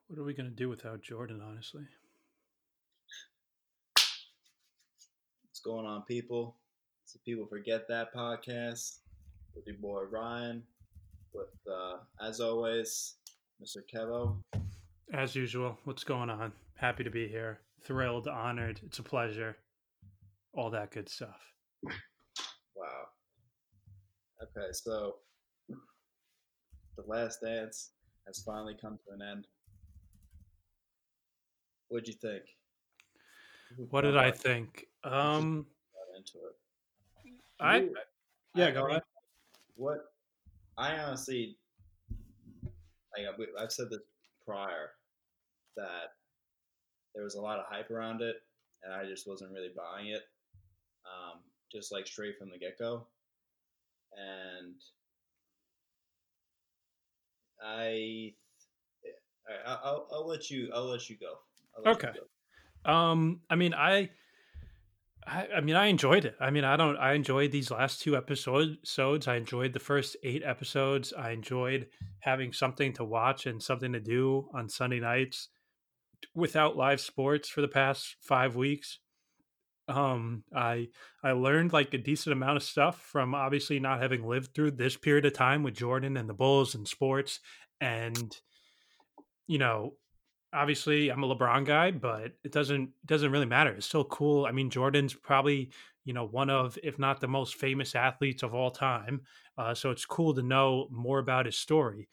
What are we going to do without Jordan, honestly? What's going on, people? So people forget that podcast with your boy Ryan, with as always, Mr. Kevo. As usual, what's going on? Happy to be here. Thrilled, honored. It's a pleasure. All that good stuff. Wow. Okay, so the Last Dance has finally come to an end. What'd you think? We What did jump I right, think? let's just jump right into it. I You, yeah, I go mean, ahead. what I honestly I've said this prior that there was a lot of hype around it, and I just wasn't really buying it. Just like straight from the get go, and I, I'll let you. I'll let you go. I'll let you Okay. go. I mean, I enjoyed it. I mean, I enjoyed these last two episodes. I enjoyed the first 8 episodes. I enjoyed having something to watch and something to do on Sunday nights without live sports for the past 5 weeks. I learned like a decent amount of stuff from obviously not having lived through this period of time with Jordan and the Bulls and sports. And you know, obviously I'm a LeBron guy, but it doesn't really matter. It's still cool. I mean, Jordan's probably one of, if not the most famous athletes of all time. So it's cool to know more about his story.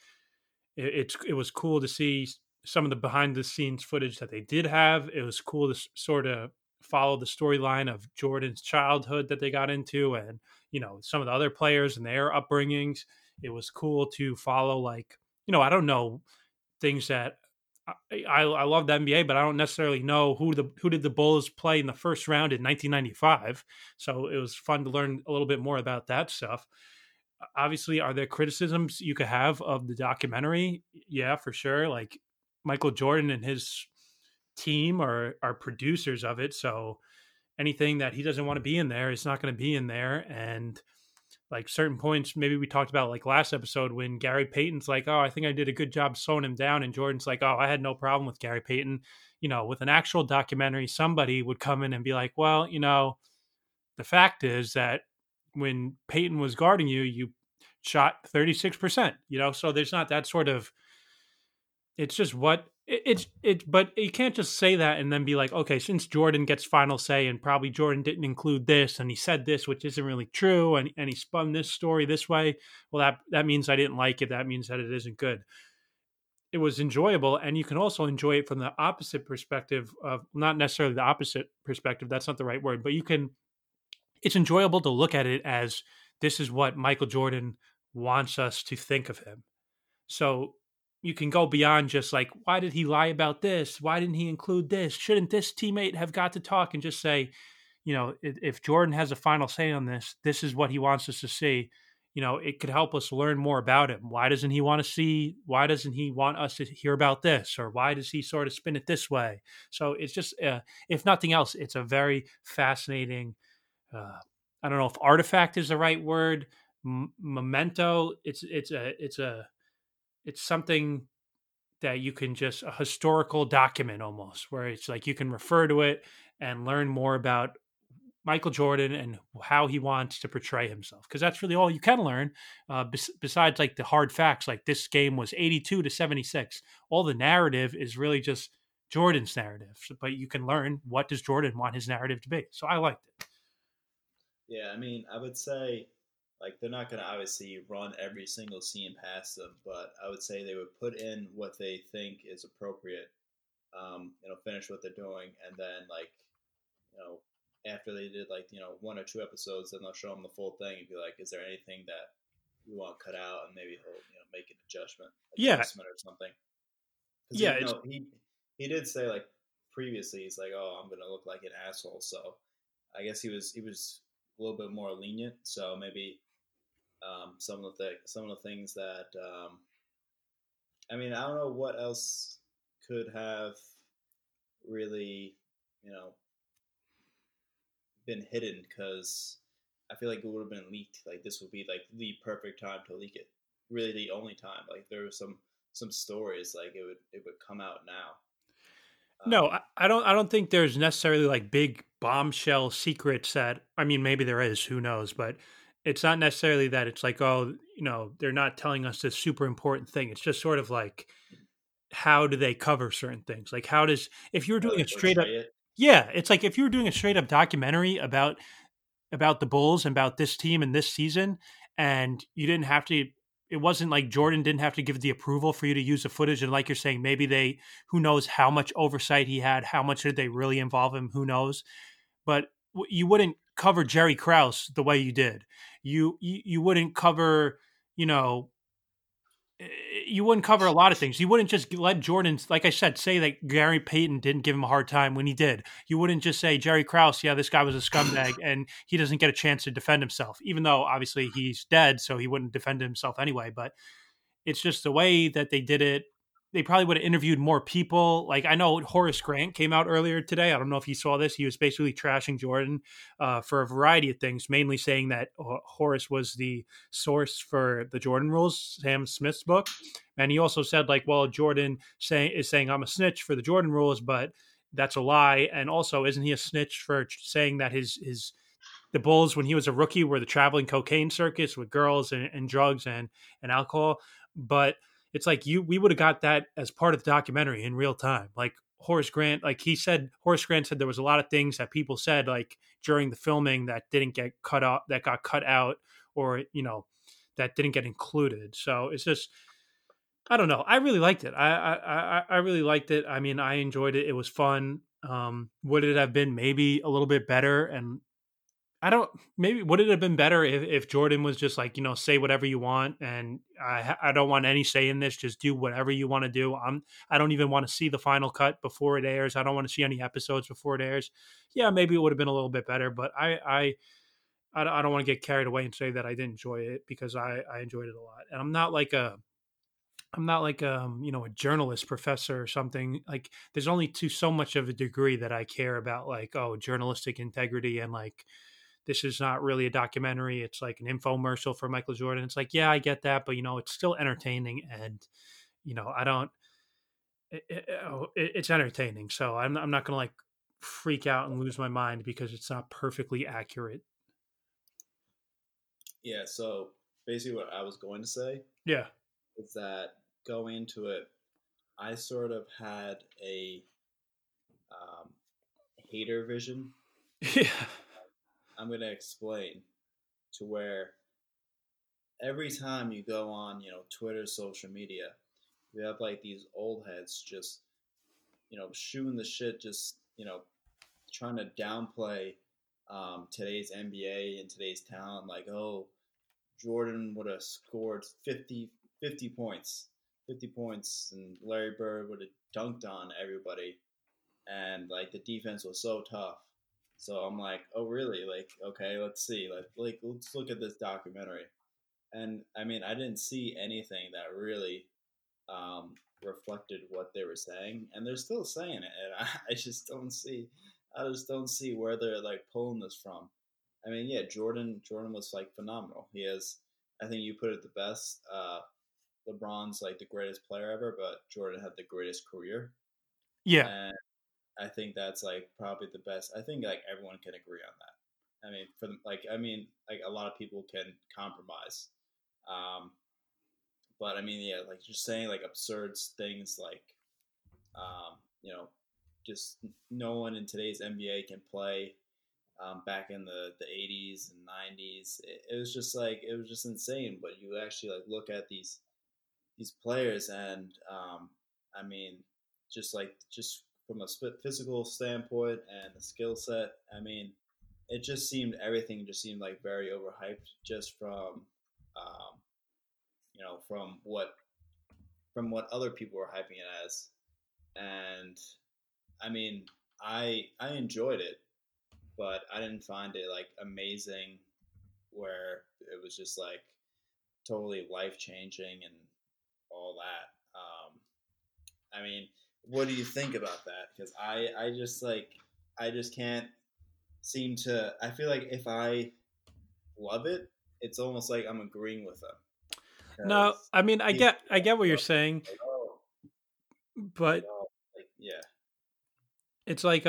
It was cool to see some of the behind the scenes footage that they did have. It was cool to sort of follow the storyline of Jordan's childhood that they got into, and some of the other players and their upbringings. It was cool to follow, like, I don't know things that I love the NBA, but I don't necessarily know who did the Bulls play in the first round in 1995. So it was fun to learn a little bit more about that stuff. Obviously, are there criticisms you could have of the documentary? Yeah, for sure. Like, Michael Jordan and his team are producers of it, so anything that he doesn't want to be in there is not going to be in there. And like certain points, maybe we talked about like last episode when Gary Payton's like, "Oh, I think I did a good job slowing him down," and Jordan's like, "Oh, I had no problem with Gary Payton." With an actual documentary, somebody would come in and be like, "Well, the fact is that when Peyton was guarding you, you shot 36%, so there's not that sort of, it's just what but you can't just say that and then be like, okay, since Jordan gets final say and probably Jordan didn't include this and he said this, which isn't really true, and he spun this story this way. Well, that means I didn't like it. That means that it isn't good. It was enjoyable, and you can also enjoy it from the opposite perspective of, not necessarily the opposite perspective, that's not the right word, but it's enjoyable to look at it as, this is what Michael Jordan wants us to think of him. So you can go beyond just like, why did he lie about this? Why didn't he include this? Shouldn't this teammate have got to talk? And just say, if Jordan has a final say on this, this is what he wants us to see. It could help us learn more about him. Why doesn't he want to see? Why doesn't he want us to hear about this? Or why does he sort of spin it this way? So it's just, if nothing else, it's a very fascinating, uh, I don't know if artifact is the right word, memento. It's something that you can just, a historical document almost, where it's like you can refer to it and learn more about Michael Jordan and how he wants to portray himself, because that's really all you can learn, besides like the hard facts, like this game was 82-76. All the narrative is really just Jordan's narrative, but you can learn, what does Jordan want his narrative to be. So I liked it. Yeah, I mean, I would say like they're not gonna obviously run every single scene past them, but I would say they would put in what they think is appropriate. Finish what they're doing, and then like you know, after they did like one or two episodes, then they'll show them the full thing and be like, is there anything that you want cut out, and maybe he'll make an Yeah, adjustment or something. Because yeah, he did say like previously he's like, oh, I'm gonna look like an asshole. So I guess he was a little bit more lenient. So maybe some of the things that I mean, I don't know what else could have really you know been hidden, because I feel like it would have been leaked. Like this would be like the perfect time to leak it. Really, the only time. Like there were some stories, like it would come out now. No, I don't think there's necessarily like big bombshell secrets that, I mean, maybe there is, who knows, but it's not necessarily that it's like, oh, they're not telling us this super important thing. It's just sort of like, how do they cover certain things? Like, how does, if you were How doing they a straight up, portray it. yeah, it's like if you were doing a straight up documentary about the Bulls and about this team and this season, and you didn't have to. It wasn't like Jordan didn't have to give the approval for you to use the footage. And like you're saying, maybe who knows how much oversight he had, how much did they really involve him? Who knows? But you wouldn't cover Jerry Krause the way you did. You wouldn't cover, you know, you wouldn't cover a lot of things. You wouldn't just let Jordan, like I said, say that Gary Payton didn't give him a hard time when he did. You wouldn't just say Jerry Krause, yeah, this guy was a scumbag and he doesn't get a chance to defend himself, even though obviously he's dead, so he wouldn't defend himself anyway. But it's just the way that they did it. They probably would have interviewed more people. Like, I know Horace Grant came out earlier today. I don't know if you saw this. He was basically trashing Jordan for a variety of things, mainly saying that Horace was the source for the Jordan Rules, Sam Smith's book. And he also said, like, well, Jordan is saying I'm a snitch for the Jordan Rules, but that's a lie. And also, isn't he a snitch for saying that the Bulls, when he was a rookie, were the traveling cocaine circus with girls and drugs and alcohol? But it's like we would have got that as part of the documentary in real time. Like Horace Grant, Horace Grant said there was a lot of things that people said like during the filming that didn't get cut out, that got cut out, or that didn't get included. So it's just, I don't know. I really liked it. I really liked it. I mean, I enjoyed it. It was fun. Would it have been maybe a little bit better? And I don't. Maybe would it have been better if Jordan was just like, say whatever you want, and I don't want any say in this. Just do whatever you want to do. I don't even want to see the final cut before it airs. I don't want to see any episodes before it airs. Yeah, maybe it would have been a little bit better, but I don't want to get carried away and say that I didn't enjoy it, because I enjoyed it a lot. And I'm not like a journalist professor or something. Like, there's only to so much of a degree that I care about, like, oh, journalistic integrity, and like, this is not really a documentary. It's like an infomercial for Michael Jordan. It's like, yeah, I get that, but it's still entertaining, and I don't. It's entertaining, so I'm not gonna like freak out and lose my mind because it's not perfectly accurate. Yeah. So basically, what I was going to say Yeah. is that going into it, I sort of had a hater vision. Yeah. I'm going to explain to where every time you go on, Twitter, social media, you have like these old heads just, shooting the shit, just, trying to downplay today's NBA and today's talent. Like, oh, Jordan would have scored 50 points, 50 points, and Larry Bird would have dunked on everybody. And like the defense was so tough. So I'm like, oh really? Like, okay, let's see. Like let's look at this documentary. And I mean, I didn't see anything that really reflected what they were saying, and they're still saying it. And I just don't see where they're like pulling this from. I mean, yeah, Jordan was like phenomenal. He has, I think you put it the best. LeBron's like the greatest player ever, but Jordan had the greatest career. Yeah. And I think that's like probably the best. I think like everyone can agree on that. I mean, like a lot of people can compromise. Um, but I mean, yeah, like just saying like absurd things like, um, you know, just no one in today's NBA can play back in the 80s and 90s. It was just like, it was just insane. But you actually like look at these players, and I mean, just from a physical standpoint and the skill set, I mean, everything just seemed like very overhyped, just um, from what other people were hyping it as. And I mean, I enjoyed it, but I didn't find it like amazing, where it was just like totally life changing and all that. I mean, what do you think about that? Because I just can't seem to. I feel like if I love it, it's almost like I'm agreeing with them. No, Because I mean, I people get what you're like, saying. But Like, yeah, it's like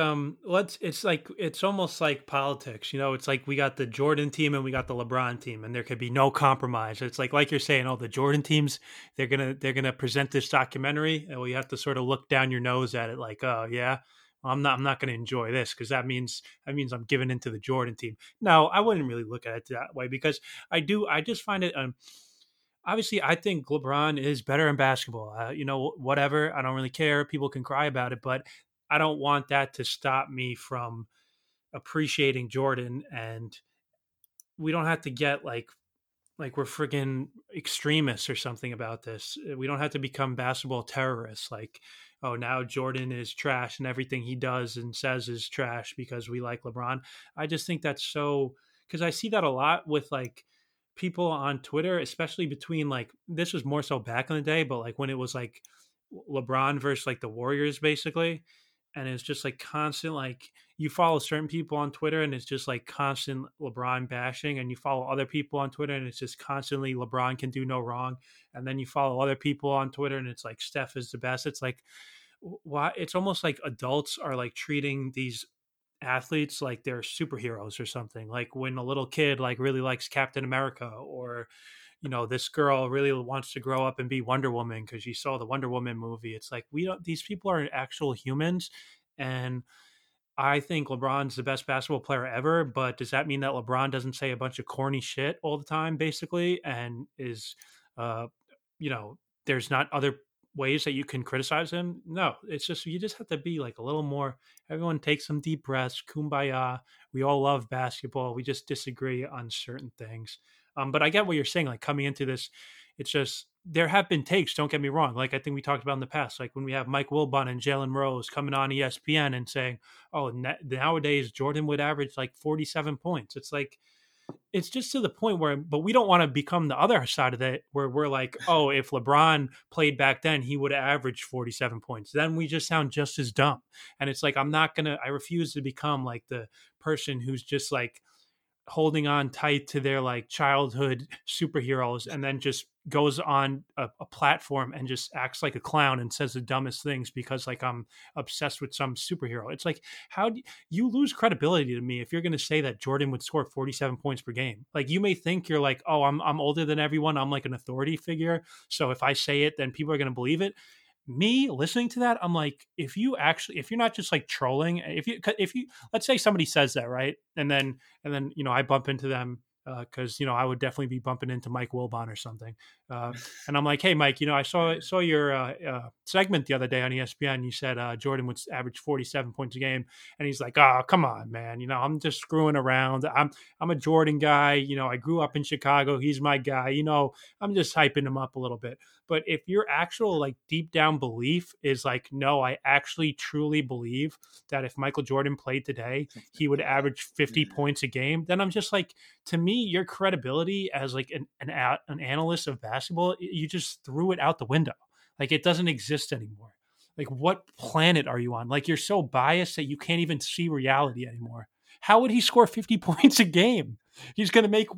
it's almost like politics, you know. It's like we got the Jordan team and we got the LeBron team, and there could be no compromise. It's like you're saying, oh, the Jordan teams, they're gonna present this documentary, and we have to sort of look down your nose at it, like, oh yeah, well, I'm not gonna enjoy this because that means I'm giving into the Jordan team. No, I wouldn't really look at it that way because I just find it obviously, I think LeBron is better in basketball. Whatever. I don't really care. People can cry about it, but I don't want that to stop me from appreciating Jordan. And we don't have to get like we're friggin' extremists or something about this. We don't have to become basketball terrorists. Like, oh, now Jordan is trash and everything he does and says is trash because we like LeBron. I just think that's so because I see that a lot with like people on Twitter, especially between like this was more so back in the day, but like when it was like LeBron versus like the Warriors basically. And it's just like constant, like you follow certain people on Twitter and it's just like constant LeBron bashing, and you follow other people on Twitter and it's just constantly LeBron can do no wrong. And then you follow other people on Twitter and it's like Steph is the best. It's like, why? It's almost like adults are like treating these athletes like they're superheroes or something. Like when a little kid like really likes Captain America, or this girl really wants to grow up and be Wonder Woman because she saw the Wonder Woman movie. It's like we don't. These people are actual humans, and I think LeBron's the best basketball player ever. But does that mean that LeBron doesn't say a bunch of corny shit all the time, basically, and is, uh, you know, there's not other ways that you can criticize him? No, it's just you just have to be like a little more. Everyone take some deep breaths, kumbaya. We all love basketball. We just disagree on certain things. But I get what you're saying. Like coming into this, it's just there have been takes. Don't get me wrong. Like I think we talked about in the past, like when we have Mike Wilbon and Jalen Rose coming on ESPN and saying, "Oh, nowadays Jordan would average like 47 points." It's like it's just to the point where, but we don't want to become the other side of that, where we're like, "Oh, if LeBron played back then, he would average 47 points." Then we just sound just as dumb. And it's like I refuse to become like the person who's just like holding on tight to their like childhood superheroes and then just goes on a platform and just acts like a clown and says the dumbest things because like I'm obsessed with some superhero. It's like how do you lose credibility to me if you're going to say that Jordan would score 47 points per game? Like you may think you're like, oh, I'm older than everyone, I'm like an authority figure, so if I say it then people are going to believe it. Me listening to that, I'm like, if you're not just like trolling, if you let's say somebody says that, right, and then I bump into them because I would definitely be bumping into Mike Wilbon or something, uh, and I'm like, hey Mike, I saw your segment the other day on ESPN. You said Jordan would average 47 points a game, and he's like, oh come on man, I'm just screwing around. I'm a Jordan guy. I grew up in Chicago. He's my guy. I'm just hyping him up a little bit. But if your actual like deep down belief is like, no, I actually truly believe that if Michael Jordan played today, he would average 50 points a game, then I'm just like, to me, your credibility as like an analyst of basketball, you just threw it out the window. Like it doesn't exist anymore. Like what planet are you on? Like you're so biased that you can't even see reality anymore. How would he score 50 points a game? He's going to make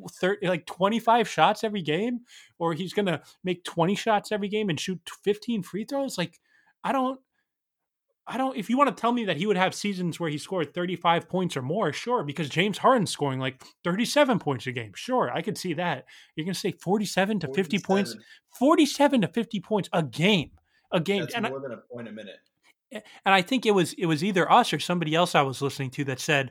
25 shots every game, or he's going to make 20 shots every game and shoot 15 free throws. Like, I don't, if you want to tell me that he would have seasons where he scored 35 points or more, sure, because James Harden's scoring like 37 points a game. Sure, I could see that. You're going to say 47 to 50 points, 47 to 50 points a game, That's and more than a point a minute. I think it was either us or somebody else I was listening to that said,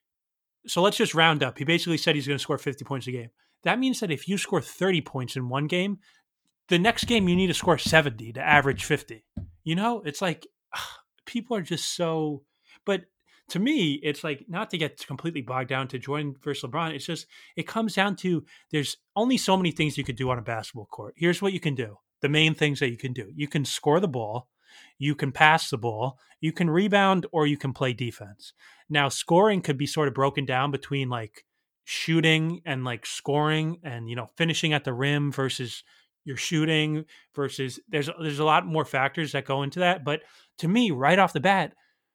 so let's just round up. He basically said he's going to score 50 points a game. That means that if you score 30 points in one game, the next game you need to score 70 to average 50. It's like people are just so. But to me, it's like not to get completely bogged down to Jordan versus LeBron. It's just it comes down to there's only so many things you could do on a basketball court. Here's what you can do. The main things that you can do. You can score the ball, you can pass the ball, you can rebound, or you can play defense. Now, scoring could be sort of broken down between like shooting and like scoring and finishing at the rim versus your shooting versus there's a lot more factors that go into that. But to me, right off the bat,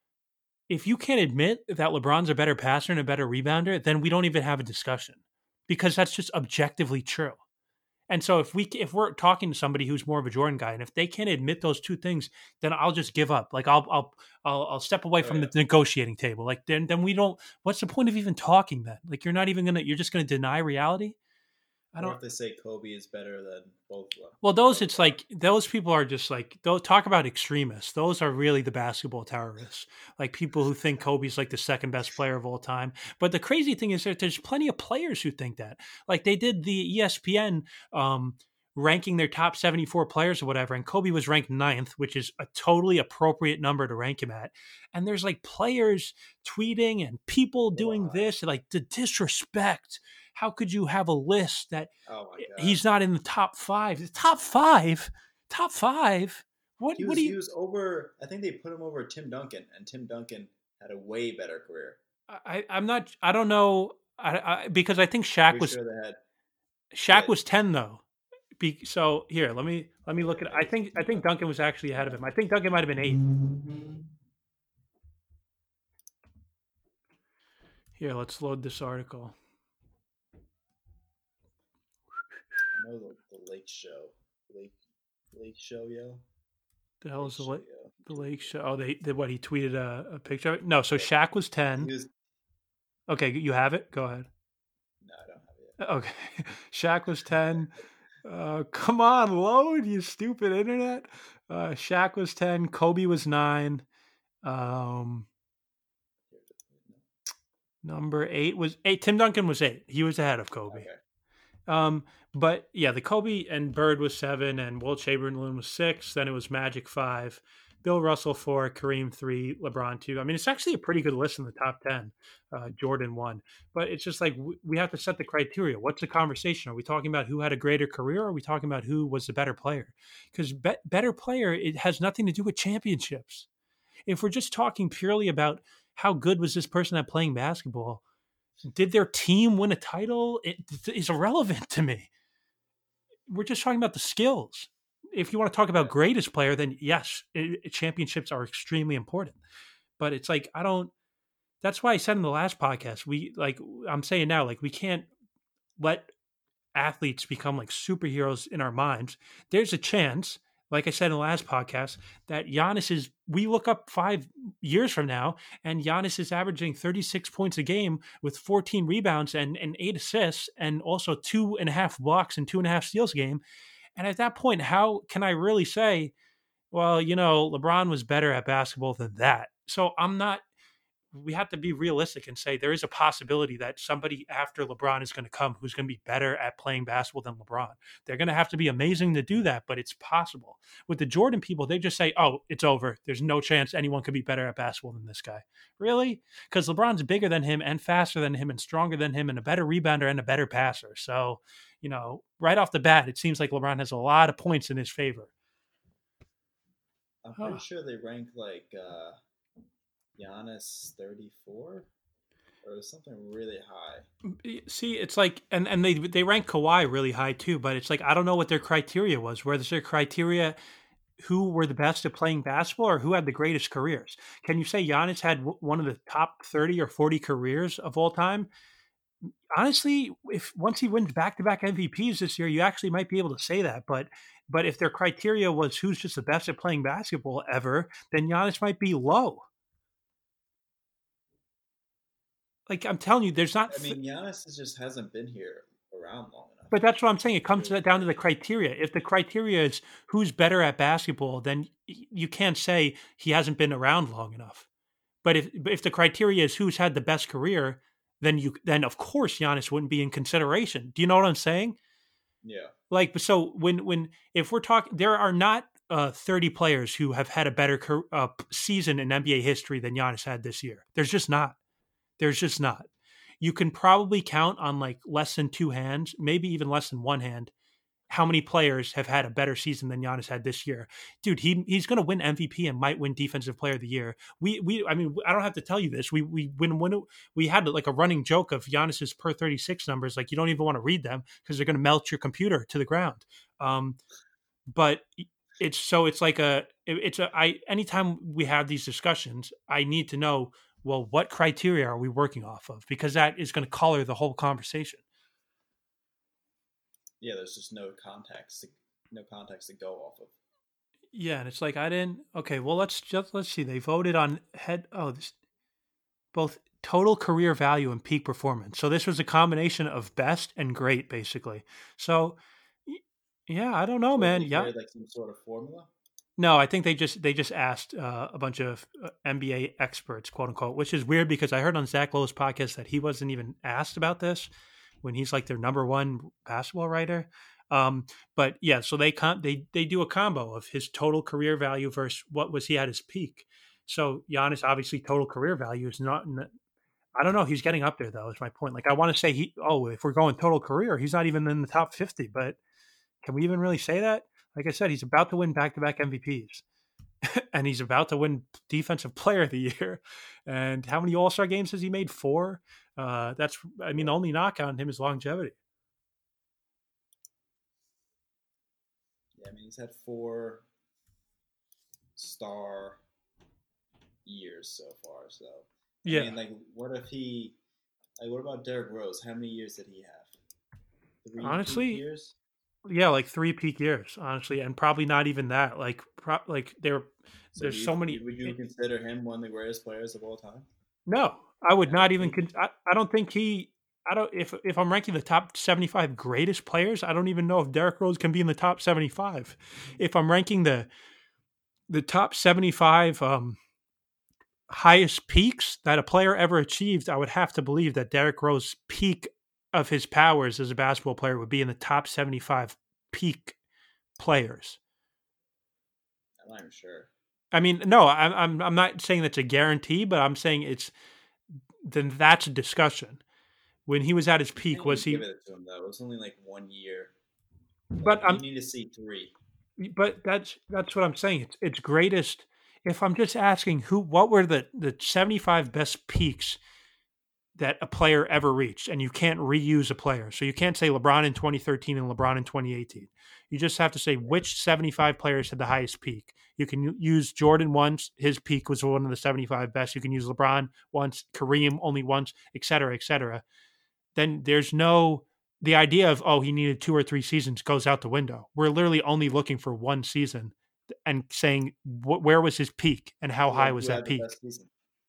if you can't admit that LeBron's a better passer and a better rebounder, then we don't even have a discussion because that's just objectively true. And so if we're talking to somebody who's more of a Jordan guy, and if they can't admit those two things, then I'll just give up. Like I'll step away Oh from yeah. the negotiating table. Like then we don't. What's the point of even talking then? Like you're just gonna deny reality. I Or don't. if they say Kobe is better than both of them. Well, those Both it's LeBron. like those people are just like those talk about extremists. Those are really the basketball terrorists, like people who think Kobe's like the second best player of all time. But the crazy thing is that there's plenty of players who think that. Like they did the ESPN ranking their top 74 players or whatever, and Kobe was ranked ninth, which is a totally appropriate number to rank him at. And there's like players tweeting and people doing Why? this, like the disrespect. How could you have a list that Oh my god. he's not in the top five? The top five? Top five? What do He you was over. I think they put him over Tim Duncan, and Tim Duncan had a way better career. I'm not I don't know because I think Shaq Pretty was sure they had. Shaq Yeah. was 10 though. So here, let me Yeah, look at maybe I Tim think Duncan. Duncan was actually Tim ahead of him. I Duncan. think Duncan might have been 8. Here, let's load this article. I know the Lake Show. Lake Show, yo. The hell is Lake Show, yo. the Lake Show? Oh, they what he tweeted a picture of it? No, so Yeah. Shaq was He 10. was. Okay, you have it? Go ahead. No, I don't have it. Okay. Shaq was 10. Come on, load, you stupid internet. Shaq was 10. Kobe was 9. Um, number 8 was 8. Tim Duncan was 8. He was ahead of Kobe. Okay. But yeah, the Kobe and Bird was 7, and Wilt Chamberlain was 6. Then it was Magic 5, Bill Russell 4, Kareem 3, LeBron 2. I mean, it's actually a pretty good list in the top 10. Jordan 1. But it's just like we have to set the criteria. What's the conversation? Are we talking about who had a greater career, or are we talking about who was the better player? Because better player, it has nothing to do with championships. If we're just talking purely about how good was this person at playing basketball, did their team win a title? It is irrelevant to me. We're just talking about the skills. If you want to talk about Yeah. greatest player, then yes, championships are extremely important. But it's like I don't. That's why I said in the last podcast, I'm saying now, like we can't let athletes become like superheroes in our minds. There's a chance, like I said in the last podcast, that Giannis is. We look up 5 years from now, and Giannis is averaging 36 points a game with 14 rebounds and 8 assists, and also 2.5 blocks and 2.5 steals a game. And at that point, how can I really say, well, LeBron was better at basketball than that? So I'm not. We have to be realistic and say there is a possibility that somebody after LeBron is going to come who's going to be better at playing basketball than LeBron. They're going to have to be amazing to do that, but it's possible. With the Jordan people, they just say, oh, it's over. There's no chance anyone could be better at basketball than this guy. Really? Because LeBron's bigger than him and faster than him and stronger than him and a better rebounder and a better passer. So, right off the bat, it seems like LeBron has a lot of points in his favor. I'm pretty sure they rank like Giannis 34 or something really high. See, it's like, and they rank Kawhi really high too, but it's like I don't know what their criteria was. Was their criteria who were the best at playing basketball or who had the greatest careers? Can you say Giannis had one of the top 30 or 40 careers of all time? Honestly, if once he wins back-to-back MVPs this year, you actually might be able to say that. But if their criteria was who's just the best at playing basketball ever, then Giannis might be low. Like I'm telling you, there's not. I mean, Giannis just hasn't been here around long enough. But that's what I'm saying. It comes down to the criteria. If the criteria is who's better at basketball, then you can't say he hasn't been around long enough. But if the criteria is who's had the best career, then of course Giannis wouldn't be in consideration. Do you know what I'm saying? Yeah. Like so when if we're talking, there are not 30 players who have had a better season in NBA history than Giannis had this year. There's just not. There's just not. You can probably count on like less than 2 hands, maybe even less than 1 hand, how many players have had a better season than Giannis had this year. Dude, he's going to win MVP and might win Defensive Player of the Year. I mean, I don't have to tell you this. We had like a running joke of Giannis's per 36 numbers. Like you don't even want to read them because they're going to melt your computer to the ground. But anytime we have these discussions, I need to know, well, what criteria are we working off of? Because that is going to color the whole conversation. yeah, there's just no context to go off of. Yeah, and it's like I didn't. Okay, well let's see. They voted on both total career value and peak performance. So this was a combination of best and great, basically. So yeah, I don't know, So man. they Yeah, created like some sort of formula. no, I think they just asked a bunch of NBA experts, quote unquote, which is weird because I heard on Zach Lowe's podcast that he wasn't even asked about this when he's like their number one basketball writer. But yeah, so they do a combo of his total career value versus what was he at his peak. So Giannis obviously total career value is not. I don't know. He's getting up there though. Is my point. Like I want to say if we're going total career, he's not even in the top 50. But can we even really say that? Like I said, he's about to win back-to-back MVPs, and he's about to win Defensive Player of the Year. And how many All-Star games has he made? 4. I mean, the only knock on him is longevity. Yeah, I mean he's had 4-star years so far. So I Yeah, mean, like, what about Derrick Rose? How many years did he have? 3 peak honestly, years. yeah, like 3 peak years, honestly, and probably not even that. So there's so many. would you consider him one of the greatest players of all time? No, I would not even. MVP. I don't think he. I don't. If I'm ranking the top 75 greatest players, I don't even know if Derrick Rose can be in the top 75. If I'm ranking the top 75 highest peaks that a player ever achieved, I would have to believe that Derrick Rose's peak of his powers as a basketball player would be in the top 75 peak players. I'm not even sure. I mean, no, I'm not saying that's a guarantee, but I'm saying that's a discussion. When he was at his I peak, think you was would give he? it to him though. It was only like 1 year. Like But you I'm need to see 3. that's what I'm saying. It's greatest. If I'm just asking what were the 75 best peaks that a player ever reached, and you can't reuse a player, so you can't say LeBron in 2013 and LeBron in 2018. You just have to say which 75 players had the highest peak. You can use Jordan once; his peak was one of the 75 best. You can use LeBron once, Kareem only once, et cetera, et cetera. Then there's no the idea of he needed 2 or 3 seasons goes out the window. We're literally only looking for one season and saying where was his peak and how So high then, was who that had the peak? best season?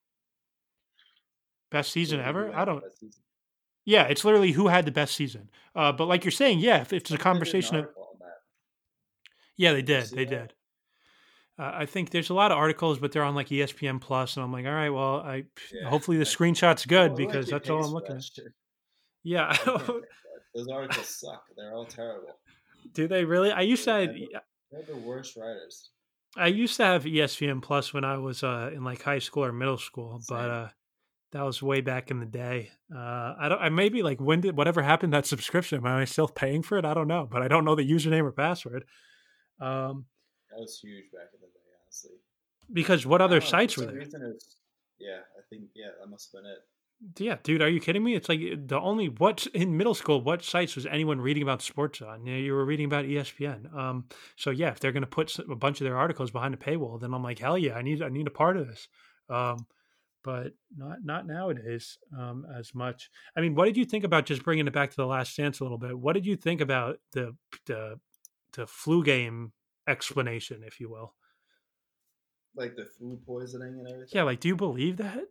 Best So season who ever? I had the don't. best season? Yeah, it's literally who had the best season. But like you're saying, yeah, if it's I a think they did an conversation of article on that. yeah, they Did you did, see they that? did. I think there's a lot of articles, but they're on like ESPN Plus, and I'm like, all right, well, I Yeah. hopefully the screenshot's good Who because actually that's all pays I'm for looking that at. shit? Yeah, I can't pay for it. Those articles suck. They're all terrible. do they really? They're the worst writers. I used to have ESPN Plus when I was in like high school or middle school, but Same. that was way back in the day. I don't. I maybe like when did whatever happened to that subscription? Am I still paying for it? I don't know, but I don't know the username or password. Um, That was huge back in the day, honestly. because what I other don't know. For sites were some there? reason, it was. Yeah, I think that must have been it. Yeah, dude, are you kidding me? It's like the only what in middle school, what sites was anyone reading about sports on? You were reading about ESPN. So yeah, if they're going to put a bunch of their articles behind a paywall, then I'm like, hell yeah, I need a part of this. Um, but not nowadays as much. I mean, what did you think about just bringing it back to the Last Dance a little bit? What did you think about the the flu game explanation, if you will? Like the food poisoning and Yeah, everything. like, do you believe that?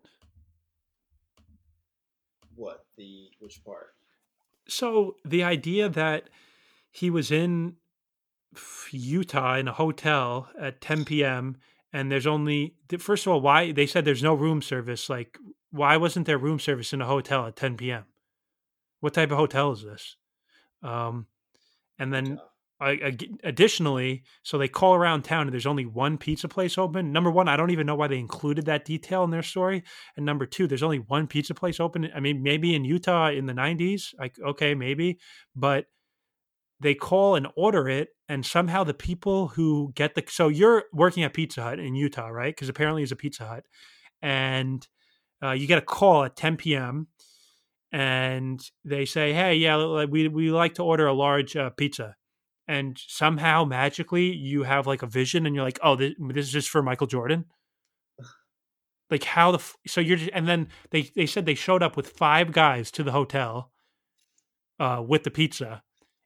What the which part? So the idea that he was in Utah in a hotel at 10 p.m. and there's only first of all, why they said there's no room service. Like, why wasn't there room service in a hotel at 10 p.m.? What type of hotel is this? Um, and then Utah. additionally, so they call around town and there's only one pizza place open. Number one, I don't even know why they included that detail in their story. And number two, there's only one pizza place open. I mean, maybe in Utah in the 90s, like, okay, maybe, but they call and order it, and somehow the people who get the so you're working at Pizza Hut in Utah, right? Because apparently it's a Pizza Hut, and you get a call at 10 p.m. and they say, "Hey, yeah, we like to order a large pizza," and somehow magically you have like a vision, and you're like, "Oh, this is just for Michael Jordan." Like how so you're just, and then they said they showed up with 5 guys to the hotel with the pizza,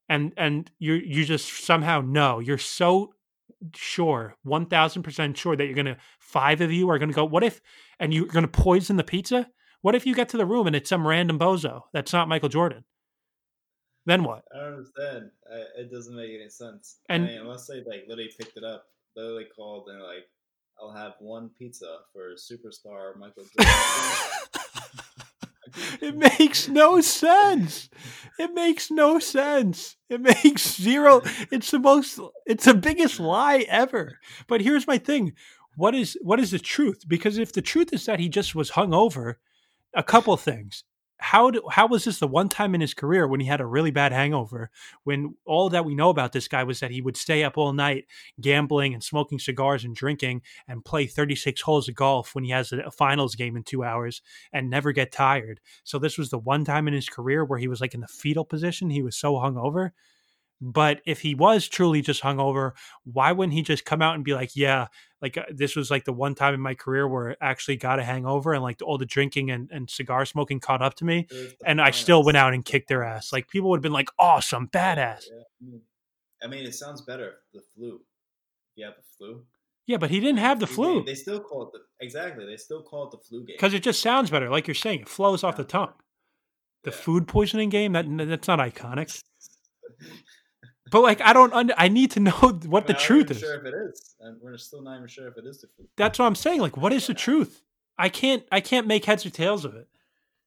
and you just somehow know, you're so sure, 1000% sure that you're gonna, five of you are gonna go. What if, and you're gonna poison the pizza? What if you get to the room and it's some random bozo that's not Michael Jordan? Then what? I don't understand. It doesn't make any sense. I And mean, unless they like literally picked it up, literally called and like, "I'll have one pizza for superstar Michael Jordan." it makes no sense. It makes no sense. It makes zero. It's the biggest lie ever. But here's my thing. What is the truth? Because if the truth is that he just was hungover, a couple of things. How was this the one time in his career when he had a really bad hangover, when all that we know about this guy was that he would stay up all night gambling and smoking cigars and drinking and play 36 holes of golf when he has a finals game in 2 hours and never get tired. So this was the one time in his career where he was like in the fetal position. He was so hungover. But if he was truly just hungover, why wouldn't he just come out and be like, yeah, like this was like the one time in my career where I actually got a hangover and like all the drinking and cigar smoking caught up to me. It was the And I still went finals. out and kicked their ass. Like people would have been like, awesome, badass. Yeah. I mean, it sounds better. The flu. If you have the flu, Yeah, but he didn't like the have the flu game, flu they still call it exactly. They still call it the flu game. because it just sounds better. Like you're saying, it flows off the Sounds tongue. better. The Yeah. food poisoning game, that's not iconic. But like, I need to know what the I'm not truth even is. sure if it is, and we're still not even sure if it is the flu. That's what I'm saying. Like, what is the truth? I can't make heads or tails of it.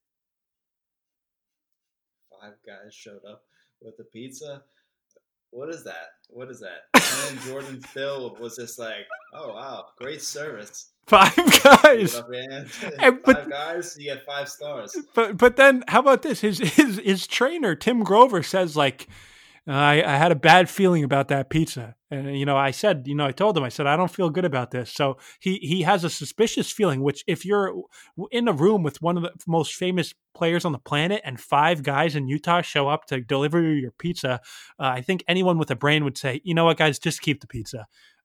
5 guys showed up with the pizza. What is that? What is that? And then Jordan Phil was just like, "Oh wow, great service." Five Put guys. up your hand. And- but- 5 guys, you get 5 stars. But then how about this? His trainer Tim Grover says like, I had a bad feeling about that pizza, and I said, I told him, I said I don't feel good about this. So he has a suspicious feeling. Which if you're in a room with one of the most famous players on the planet and 5 guys in Utah show up to deliver you your pizza, I think anyone with a brain would say, you know what, guys, just keep the pizza.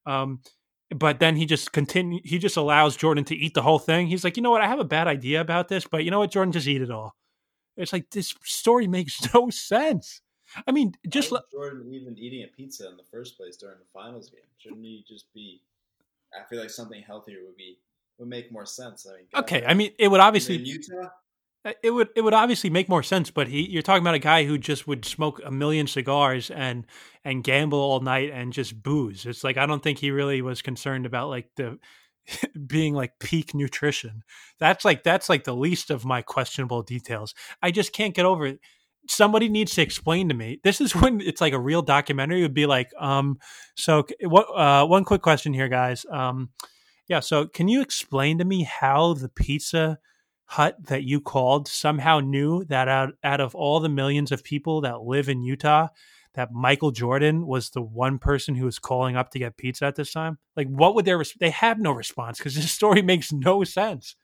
But then he just allows Jordan to eat the whole thing. He's like, you know what, I have a bad idea about this, but you know what, Jordan, just eat it all. It's like, this story makes no sense. I mean, just Why was Jordan even eating a pizza in the first place during the finals game? Shouldn't he just be? I feel like something healthier would make more sense. I mean, okay. I mean, it would in obviously Utah. it would obviously make more sense. But you're talking about a guy who just would smoke a million cigars and gamble all night and just booze. It's like, I don't think he really was concerned about like the being like peak nutrition. That's like the least of my questionable details. I just can't get over it. Somebody needs to explain to me. This is when it's like a real documentary. It would be like, so what? One quick question here, guys. Yeah. So can you explain to me how the Pizza Hut that you called somehow knew that out of all the millions of people that live in Utah, that Michael Jordan was the one person who was calling up to get pizza at this time? Like, what would they have no response because this story makes no sense.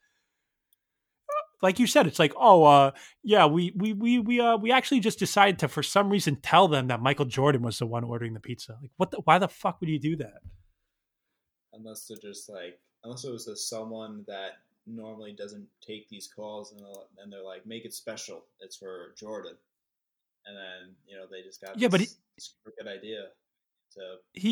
Like you said, it's like, oh, yeah, we actually just decided to, for some reason, tell them that Michael Jordan was the one ordering the pizza. Like, why the fuck would you do that? Unless they're just like, unless it was just someone that normally doesn't take these calls, and they're like, make it special. It's for Jordan, and then they just got this crooked idea to.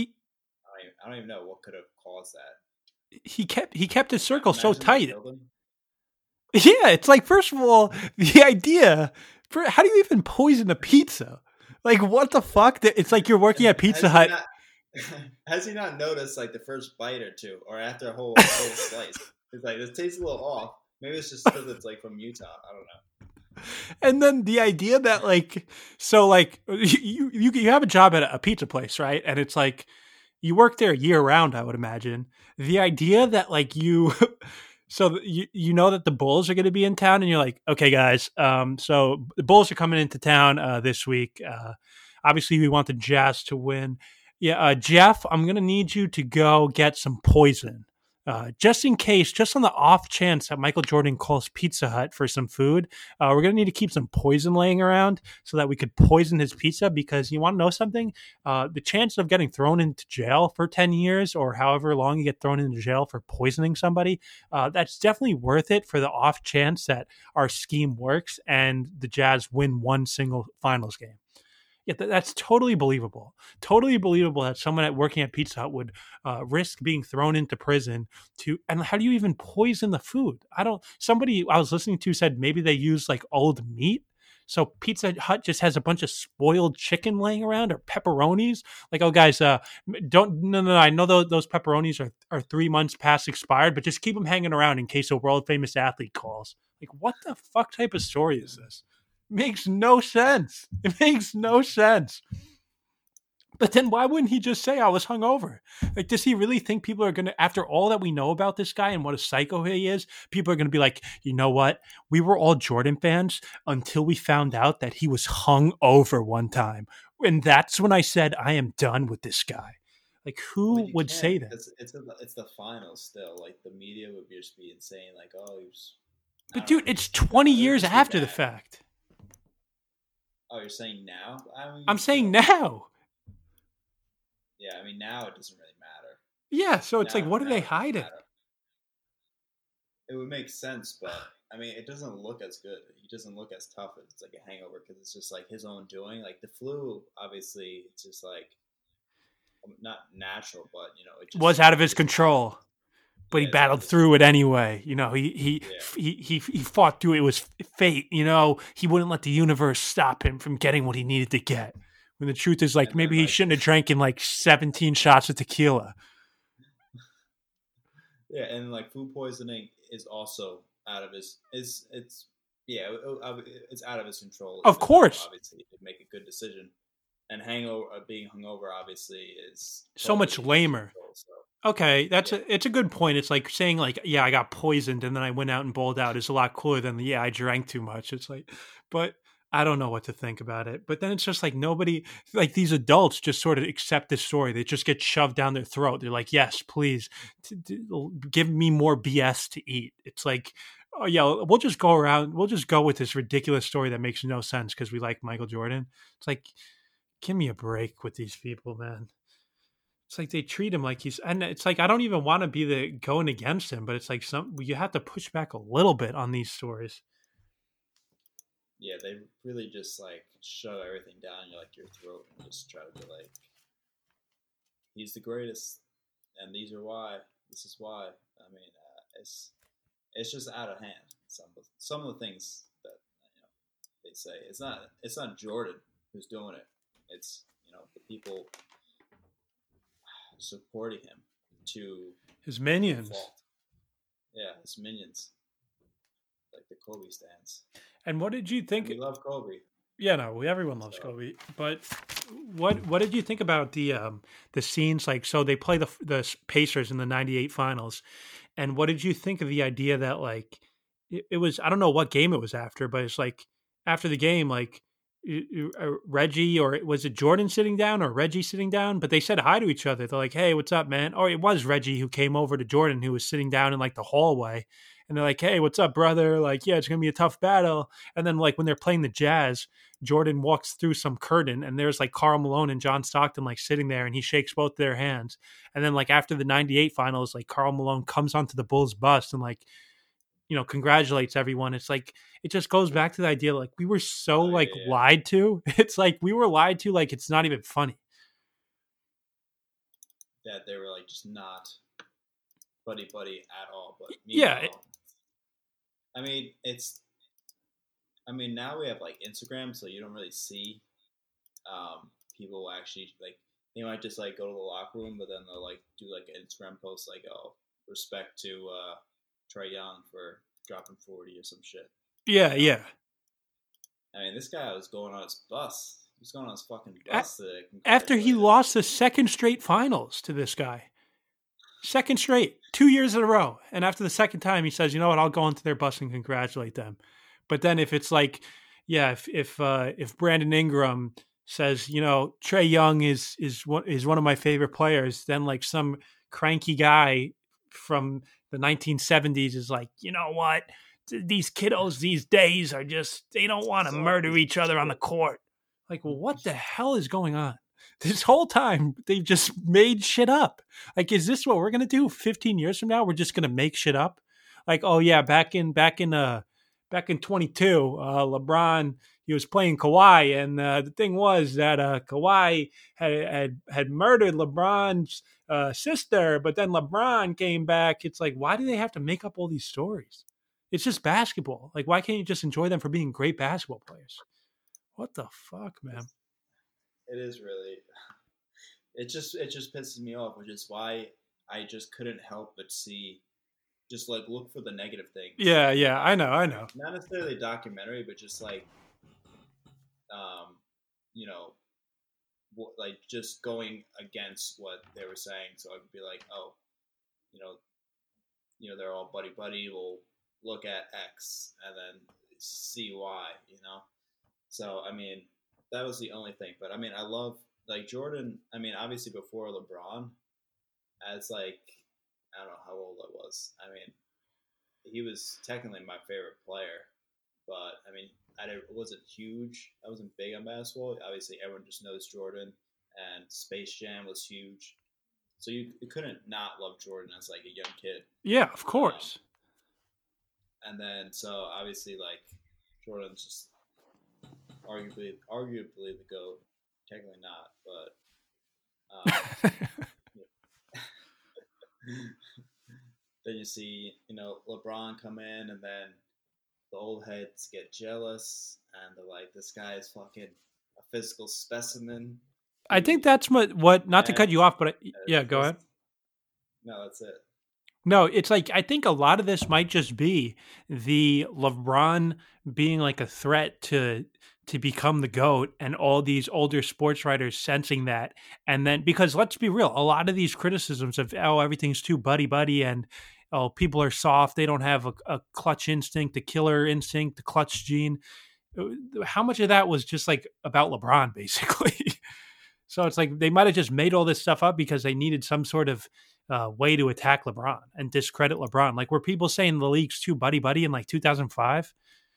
I don't even know what could have caused that. He kept his circle so tight. Yeah, it's like, first of all, the idea for how do you even poison a pizza? Like, what the fuck? It's like you're working at Pizza Hut. Has he not noticed like the first bite or two, or after a whole slice? It's like, this tastes a little off. Maybe it's just because it's like from Utah. I don't know. And then the idea that like, so like you have a job at a pizza place, right? And it's like you work there year round, I would imagine. The idea that like you. So you know that the Bulls are going to be in town, and you're like, okay, guys. So the Bulls are coming into town this week. Obviously, we want the Jazz to win. Yeah, Jeff, I'm going to need you to go get some poison, just in case, just on the off chance that Michael Jordan calls Pizza Hut for some food. We're going to need to keep some poison laying around so that we could poison his pizza. Because you want to know something? The chance of getting thrown into jail for 10 years or however long you get thrown into jail for poisoning somebody, that's definitely worth it for the off chance that our scheme works and the Jazz win one single finals game. Yeah, that's totally believable. Totally believable that someone working at Pizza Hut would risk being thrown into prison to. And how do you even poison the food? I don't. Somebody I was listening to said maybe they use like old meat. So Pizza Hut just has a bunch of spoiled chicken laying around or pepperonis. Like, oh guys, don't no. I know those pepperonis are 3 months past expired, but just keep them hanging around in case a world famous athlete calls. Like, what the fuck type of story is this? Makes no sense. It makes no sense. But then why wouldn't he just say I was hungover? Like, does he really think people are going to, after all that we know about this guy and what a psycho he is, people are going to be like, you know what? We were all Jordan fans until we found out that he was hungover one time. And that's when I said, I am done with this guy. Like, Well, who you would can't say that? because it's the finals still. Like the media would just be insane. Like, oh, he was. I But don't know. dude, He it's was. 20 It would years just be after the bad. fact. Oh, you're saying now? I mean, I'm saying still. now. Yeah, I mean now it doesn't really matter. Yeah, so it's like, what are Now they it doesn't hiding? matter. It would make sense, but I mean, it doesn't look as good. He doesn't look as tough as it's like a hangover because it's just like his own doing. Like the flu, obviously, it's just like not natural, but you know, it Was just out of his it's control. But he yeah, it's out of battled his through it control. anyway. You know, Yeah, he fought through it. It was fate. You know, he wouldn't let the universe stop him from getting what he needed to get. When the truth is, like, and then maybe he like shouldn't have drank in like 17 shots of tequila. yeah, and like food poisoning is also out of his it's yeah, it's out of his control. Of Even though course, obviously he did make a good decision, and hangover being hungover obviously is so much totally in his lamer. control. So Okay, yeah, it's a good point. It's like saying like, yeah, I got poisoned and then I went out and bowled out is a lot cooler than yeah, I drank too much. It's like, but I don't know what to think about it. But then it's just like nobody, like these adults just sort of accept this story. They just get shoved down their throat. They're like, yes, please, give me more BS to eat. It's like, oh yeah, we'll just go around. We'll just go with this ridiculous story that makes no sense because we like Michael Jordan. It's like, give me a break with these people, man. It's like they treat him like he's, and it's like I don't even want to be the going against him, but it's like some you have to push back a little bit on these stories. yeah, they really just like shove everything down your like your throat and just try to be like, he's the greatest, and these are why. This is why. I mean, it's just out of hand. Some of the things that you know they say it's not Jordan who's doing it. It's you know the people supporting him to His a minions. fault. Yeah, his minions, like the Kobe stands, And what did you and think? we love Kobe. Yeah, no, everyone loves So Kobe, but what did you think about the scenes? Like, so they play the Pacers in the '98 finals, and what did you think of the idea that like it was? I don't know what game it was after, but it's like after the game, like Reggie or was it Jordan sitting down or Reggie sitting down? But they said hi to each other. They're like, "Hey, what's up, man?" Or it was Reggie who came over to Jordan, who was sitting down in like the hallway, and they're like, "Hey, what's up, brother?" Like, yeah, it's gonna be a tough battle. And then like when they're playing the Jazz, Jordan walks through some curtain and there's like Karl Malone and John Stockton like sitting there and he shakes both their hands. And then like after the '98 finals, like Karl Malone comes onto the Bulls bus and like, you know, congratulates everyone. It's like it just goes back to the idea like we were so oh like yeah, yeah, lied to. It's like we were lied to like it's not even funny. that they were like just not buddy buddy at all. But Yeah, meanwhile, I mean it's I mean now we have like Instagram, so you don't really see people actually like they might just like go to the locker room, but then they'll like do like an Instagram post like oh respect to Trey Young for dropping 40 or some shit. yeah, You know, yeah. I mean this guy was going on his bus. He was going on his fucking bus to After he congratulate him. lost the second straight finals to this guy. Second straight, 2 years in a row. And after the second time, he says, "You know what? I'll go into their bus and congratulate them." But then if it's like, yeah, if Brandon Ingram says, you know, Trey Young is one of my favorite players, then like some cranky guy from the 1970s is like, you know what? These kiddos these days are just they don't want to Soft murder piece of each other on the shit. court. Like, well, what the hell is going on? This whole time they've just made shit up. Like, is this what we're gonna do 15 years from now? We're just gonna make shit up. Like, oh yeah, back in 22, LeBron, he was playing Kawhi, and the thing was that Kawhi had murdered LeBron's sister, but then LeBron came back. It's like, why do they have to make up all these stories? It's just basketball. Like, why can't you just enjoy them for being great basketball players? What the fuck, man? It is really. It just pisses me off, which is why I just couldn't help but see, just like look for the negative things. Yeah, I know. Not necessarily a documentary, but just like, you know, like just going against what they were saying, so I could be like, oh, you know, they're all buddy buddy. We'll look at X and then see Y. You know, so I mean, that was the only thing. But I mean, I love like Jordan. I mean, obviously before LeBron, as like I don't know how old I was. I mean, he was technically my favorite player, but I mean, I wasn't huge. I wasn't big on basketball. Obviously, everyone just knows Jordan, and Space Jam was huge. So you couldn't not love Jordan as like a young kid. Yeah, of course. And then so obviously like Jordan's just arguably the GOAT. Technically not, but then you see, you know, LeBron come in, and then the old heads get jealous, and they're like, "This guy is fucking a physical specimen." I think that's what not to cut you off, but yeah, go ahead. No, that's it. No, it's like I think a lot of this might just be the LeBron being like a threat to become the GOAT, and all these older sports writers sensing that. And then, because let's be real, a lot of these criticisms of, oh, everything's too buddy buddy, and oh, people are soft, they don't have a clutch instinct, a killer instinct, the clutch gene. How much of that was just like about LeBron, basically? So it's like they might have just made all this stuff up because they needed some sort of way to attack LeBron and discredit LeBron. Like, were people saying the league's too buddy buddy in like 2005?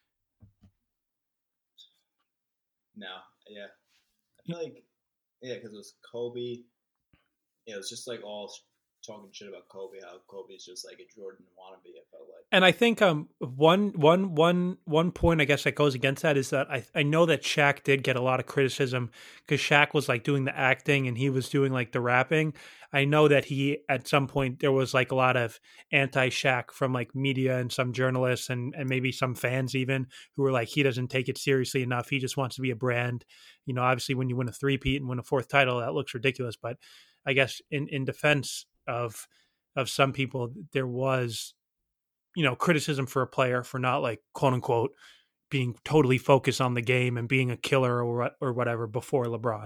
No, yeah. I feel like, yeah, because it was Kobe. Yeah, it was just like all talking shit about Kobe, how Kobe's just like a Jordan wannabe, I felt like. And I think one point I guess that goes against that is that I know that Shaq did get a lot of criticism because Shaq was like doing the acting and he was doing like the rapping. I know that he at some point there was like a lot of anti-Shaq from like media and some journalists and maybe some fans even who were like, he doesn't take it seriously enough. He just wants to be a brand. You know, obviously when you win a three-peat and win a fourth title, that looks ridiculous. But I guess in defense of some people, there was, you know, criticism for a player for not like quote unquote being totally focused on the game and being a killer or whatever before LeBron.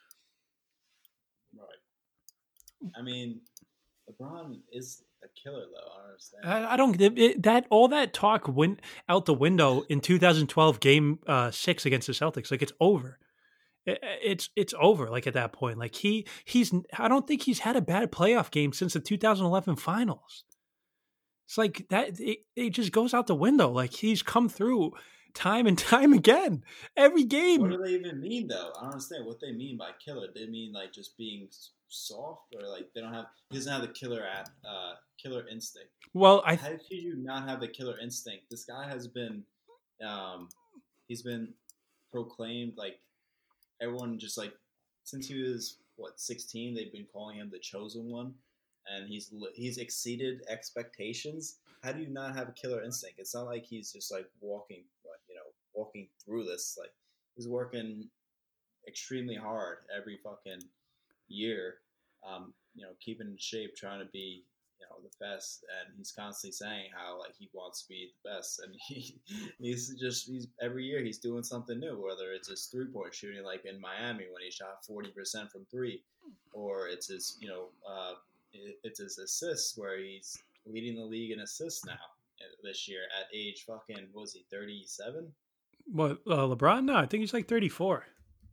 Right. I mean, LeBron is a killer though. I don't understand. I don't that all that talk went out the window in 2012 game 6 against the Celtics. Like, it's over. It's over. Like, at that point, like he's I don't think he's had a bad playoff game since the 2011 finals. It's like that. It just goes out the window. Like, he's come through time and time again. Every game. What do they even mean, though? I don't understand what they mean by killer. They mean like just being soft, or like he doesn't have the killer instinct. Well, how could you not have the killer instinct? This guy has been, he's been proclaimed like everyone just like since he was 16. They've been calling him the chosen one. And he's exceeded expectations. How do you not have a killer instinct? It's not like he's just like walking through this. Like, he's working extremely hard every fucking year, keeping in shape, trying to be, the best. And he's constantly saying how like he wants to be the best. And he's every year he's doing something new. Whether it's his 3-point shooting, like in Miami when he shot 40% from three, or it's his it's his assists, where he's leading the league in assists now this year at age fucking, what was he, 37? What, LeBron? No, I think he's like 34.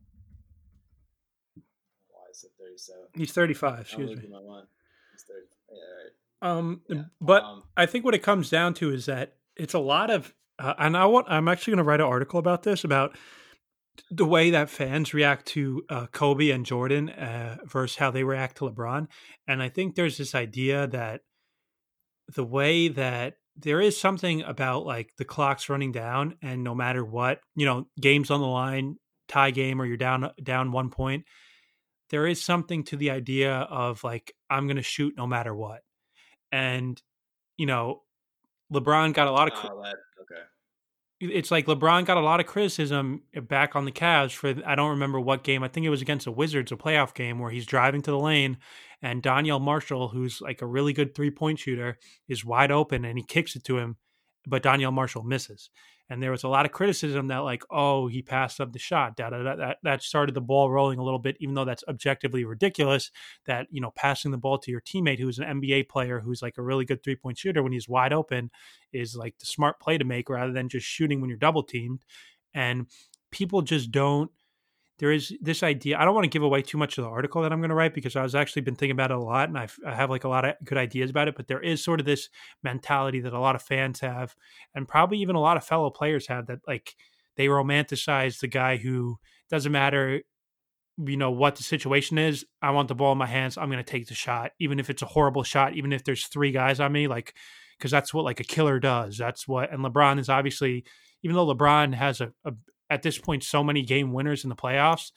Why is it 37? He's 35. Excuse me. My mind. He's 30. Yeah, right. But I think what it comes down to is that it's a lot of, and I'm actually going to write an article about this, about the way that fans react to Kobe and Jordan versus how they react to LeBron. And I think there's this idea that the way that there is something about like the clock's running down, and no matter what, games on the line, tie game, or you're down 1 point. There is something to the idea of like I'm going to shoot no matter what, and you know LeBron got a lot of Oh, that okay. it's like LeBron got a lot of criticism back on the Cavs for I don't remember what game. I think it was against the Wizards, a playoff game where he's driving to the lane and Danielle Marshall, who's like a really good 3-point shooter, is wide open and he kicks it to him, but Danielle Marshall misses. And there was a lot of criticism that like, oh, he passed up the shot. That started the ball rolling a little bit, even though that's objectively ridiculous. That passing the ball to your teammate who's an NBA player who's like a really good 3-point shooter when he's wide open is like the smart play to make rather than just shooting when you're double teamed. And people just don't. There is this idea. I don't want to give away too much of the article that I'm going to write because I was actually been thinking about it a lot and I have like a lot of good ideas about it. But there is sort of this mentality that a lot of fans have, and probably even a lot of fellow players have, that like they romanticize the guy who doesn't matter, what the situation is. I want the ball in my hands. I'm going to take the shot, even if it's a horrible shot, even if there's three guys on me, like, because that's what like a killer does. That's what, and LeBron is obviously, even though LeBron has a at this point so many game winners in the playoffs,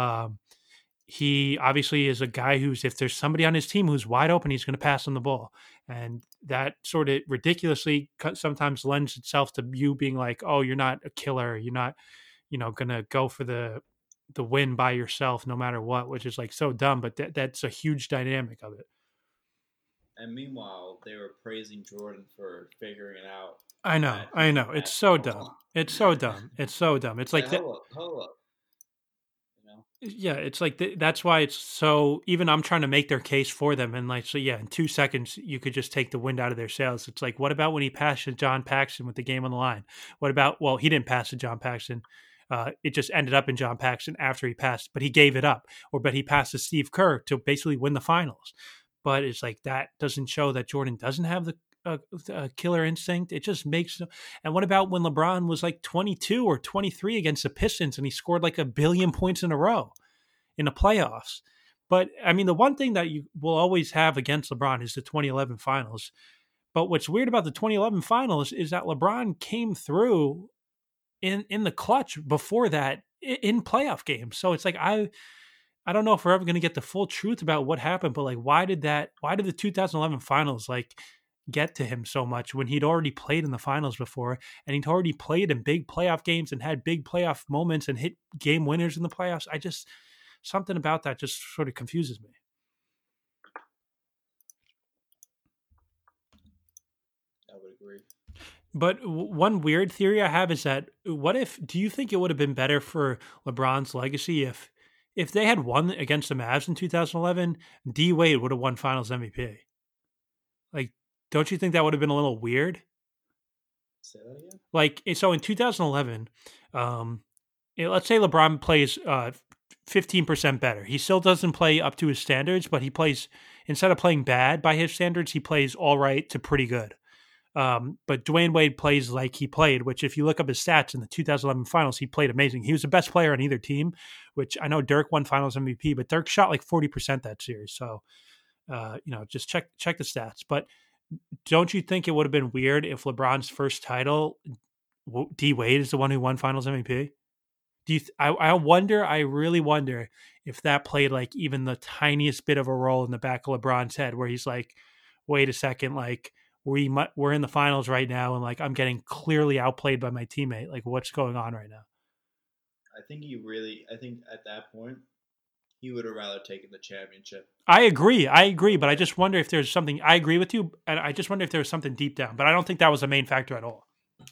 he obviously is a guy who's, if there's somebody on his team who's wide open, he's going to pass him the ball. And that sort of ridiculously sometimes lends itself to you being like, oh, you're not a killer. You're not, going to go for the win by yourself no matter what, which is like so dumb, but that's a huge dynamic of it. And meanwhile, they were praising Jordan for figuring it out. I know. It's so dumb. It's so dumb. It's so dumb. It's like hold up. Yeah, it's like that's why it's so. Even I'm trying to make their case for them, and like so, yeah, in 2 seconds you could just take the wind out of their sails. It's like, what about when he passed to John Paxson with the game on the line? What about? Well, he didn't pass to John Paxson. It just ended up in John Paxson after he passed, but he gave it up. But he passed to Steve Kerr to basically win the finals. But it's like that doesn't show that Jordan doesn't have the killer instinct. It just makes. And what about when LeBron was like 22 or 23 against the Pistons and he scored like 1 billion points in a row in the playoffs? But I mean, the one thing that you will always have against LeBron is the 2011 finals. But what's weird about the 2011 finals is that LeBron came through in the clutch before that in playoff games. So it's like I don't know if we're ever going to get the full truth about what happened, but like why did the 2011 finals like get to him so much when he'd already played in the finals before and he'd already played in big playoff games and had big playoff moments and hit game winners in the playoffs? Something about that just sort of confuses me. I would agree. But one weird theory I have is that do you think it would have been better for LeBron's legacy if they had won against the Mavs in 2011, D Wade would have won Finals MVP? Like, don't you think that would have been a little weird? Say that again. Like, so in 2011, let's say LeBron plays 15% better. He still doesn't play up to his standards, but he plays, instead of playing bad by his standards, he plays all right to pretty good. But Dwayne Wade plays like he played, which if you look up his stats in the 2011 finals, he played amazing. He was the best player on either team, which I know Dirk won finals MVP, but Dirk shot like 40% that series. So, just check the stats. But don't you think it would have been weird if LeBron's first title, D Wade is the one who won finals MVP? I really wonder if that played like even the tiniest bit of a role in the back of LeBron's head where he's like, wait a second, like, we're in the finals right now, and like I'm getting clearly outplayed by my teammate. Like, what's going on right now? I think at that point, he would have rather taken the championship. I agree, but I just wonder if there's something. I agree with you, and I just wonder if there was something deep down. But I don't think that was a main factor at all.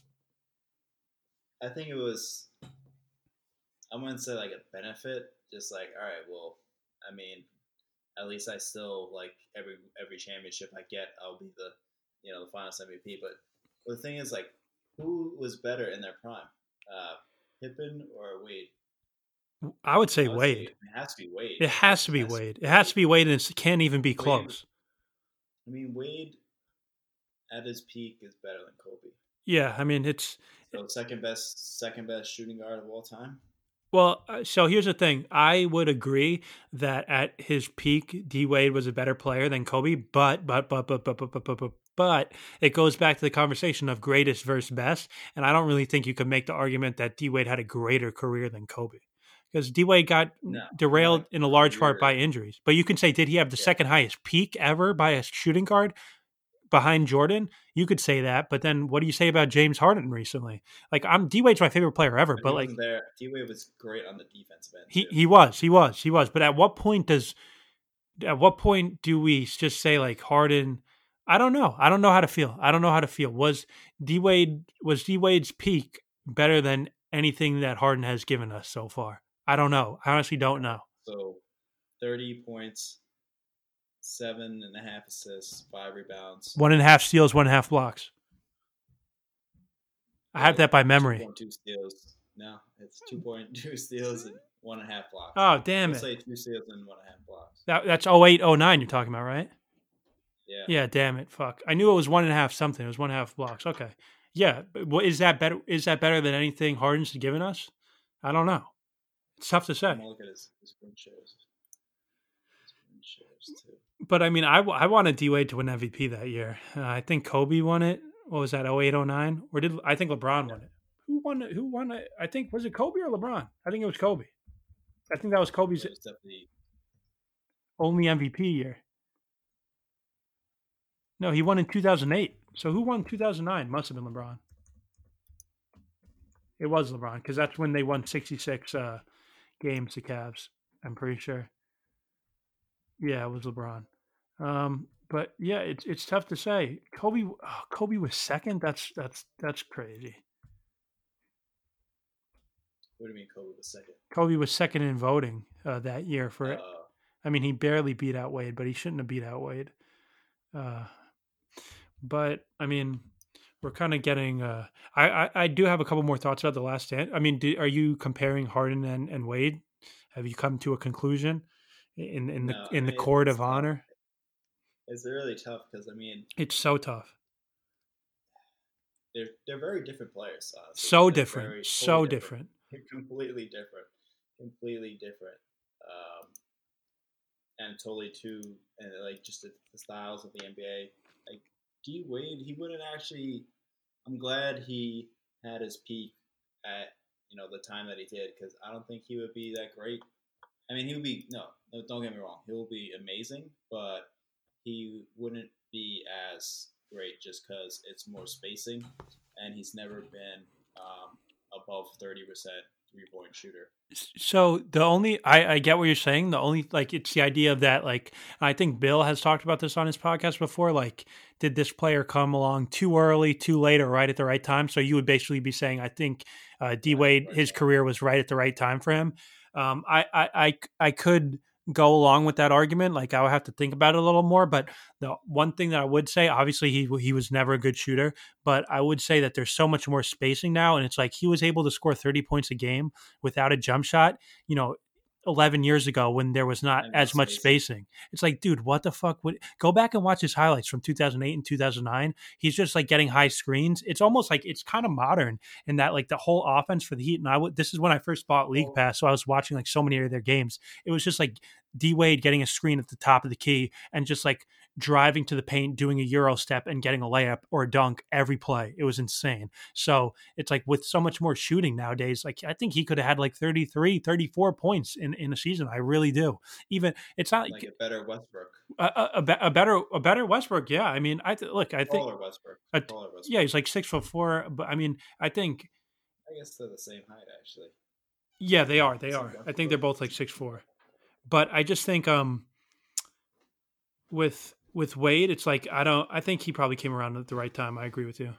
I think it was. I wouldn't say like a benefit. Just like, all right, well, I mean, at least I still like every championship I get, I'll be the finals MVP. But the thing is, like, who was better in their prime, Pippen or Wade? I would say Wade. It has to be Wade. It has to be Wade. It has to be Wade, and it can't even be close. I mean, Wade at his peak is better than Kobe. Yeah, I mean it's second best shooting guard of all time. Well, so here's the thing. I would agree that at his peak, D Wade was a better player than Kobe, but But it goes back to the conversation of greatest versus best. And I don't really think you could make the argument that D Wade had a greater career than Kobe. Because D Wade got No, not derailed a in a large part by career. injuries. But you can say, did he have the Yeah, second highest peak ever by a shooting guard behind Jordan? You could say that. But then what do you say about James Harden recently? Like, D Wade's my favorite player ever, but he but wasn't like, there. D Wade was great on the defensive end he, too. he was, he was, he was. But at what point do we just say like Harden? I don't know. I don't know how to feel. I don't know how to feel. Was D Wade's peak better than anything that Harden has given us so far? I don't know. I honestly don't know. So 30 points, 7.5 assists, 5 rebounds. 1.5 steals, 1.5 blocks. I have Well, that by memory. 2.2 steals. No, it's 2.2 steals and 1.5 blocks. Oh, damn We'll it. say 2 steals and 1.5 blocks. That's 08, 09 you're talking about, right? Yeah. Yeah, damn it. Fuck. I knew it was 1.5 something. It was 1.5 blocks. Okay. Yeah. But is that better? Is that better than anything Harden's given us? I don't know. It's tough to I'm say. gonna look at his screen shares. His screen shares too. But I mean, I wanted D Wade to win MVP that year. I think Kobe won it. What was that? 08, 09? Or did I think LeBron Yeah. won it? Who won it? Who won it? I think was it Kobe or LeBron? I think it was Kobe. I think that was Kobe's It was definitely. only MVP year. No, he won in 2008. So who won 2009? Must have been LeBron. It was LeBron because that's when they won 66 games. The Cavs. I'm pretty sure. Yeah, it was LeBron. But yeah, it's tough to say. Kobe was second. That's crazy. What do you mean Kobe was second? Kobe was second in voting that year for it. Uh, I mean, he barely beat out Wade, but he shouldn't have beat out Wade. But I mean, we're kind of getting. I do have a couple more thoughts about the Last Stand. I mean, are you comparing Harden and Wade? Have you come to a conclusion no, I in the mean court it's of tough. honor? It's really tough because I mean It's so tough, they're very different players. Honestly, so they're different, very so totally different. different. Completely different, completely different, and totally two, and like just the styles of the NBA. Like D Wade, he wouldn't actually. I'm glad he had his peak at the time that he did because I don't think he would be that great. I mean, he would be no, don't get me wrong, he will be amazing, but he wouldn't be as great just because it's more spacing, and he's never been above 30% 3-point shooter. So the only I get what you're saying. The only like it's the idea of that like I think Bill has talked about this on his podcast before. Like, did this player come along too early, too late, or right at the right time? So you would basically be saying, I think D Right at Wade, the right his time. career was right at the right time for him. I could go along with that argument. Like I would have to think about it a little more. But the one thing that I would say, obviously, he was never a good shooter, but I would say that there's so much more spacing now, and it's like he was able to score 30 points a game without a jump shot, 11 years ago when there was not And as not much spacing. spacing. It's like, dude, what the fuck would go back and watch his highlights from 2008 and 2009. He's just like getting high screens. It's almost like it's kind of modern in that like the whole offense for the Heat. And this is when I first bought League Well, Pass. So I was watching like so many of their games. It was just like D Wade getting a screen at the top of the key and just like driving to the paint, doing a Euro step and getting a layup or a dunk every play. It was insane. So it's like with so much more shooting nowadays, like I think he could have had like 33, 34 points in a season. I really do. Even it's not like like a better Westbrook, a better Westbrook. Yeah. I mean, I think, taller Westbrook, taller yeah, Westbrook. he's like 6'4", but I mean, I think, I guess they're the same height actually. yeah, they are. They Is it are. I think they're Westbrook? both like 6'4", but I just think, with Wade, it's like, I think he probably came around at the right time. I agree with you.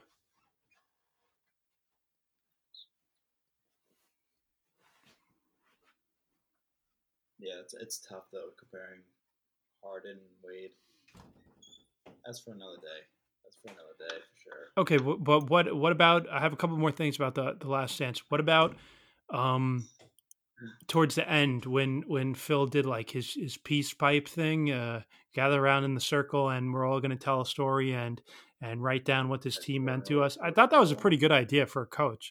Yeah, it's tough though comparing Harden and Wade. That's for another day. That's for another day for sure. Okay, but what about? I have a couple more things about the Last Dance. What about um towards the end when Phil did like his peace pipe thing, gather around in the circle and we're all going to tell a story and write down what this And team meant Jordan to wrote, us. I wrote a thought that was a poem, pretty good idea for a coach.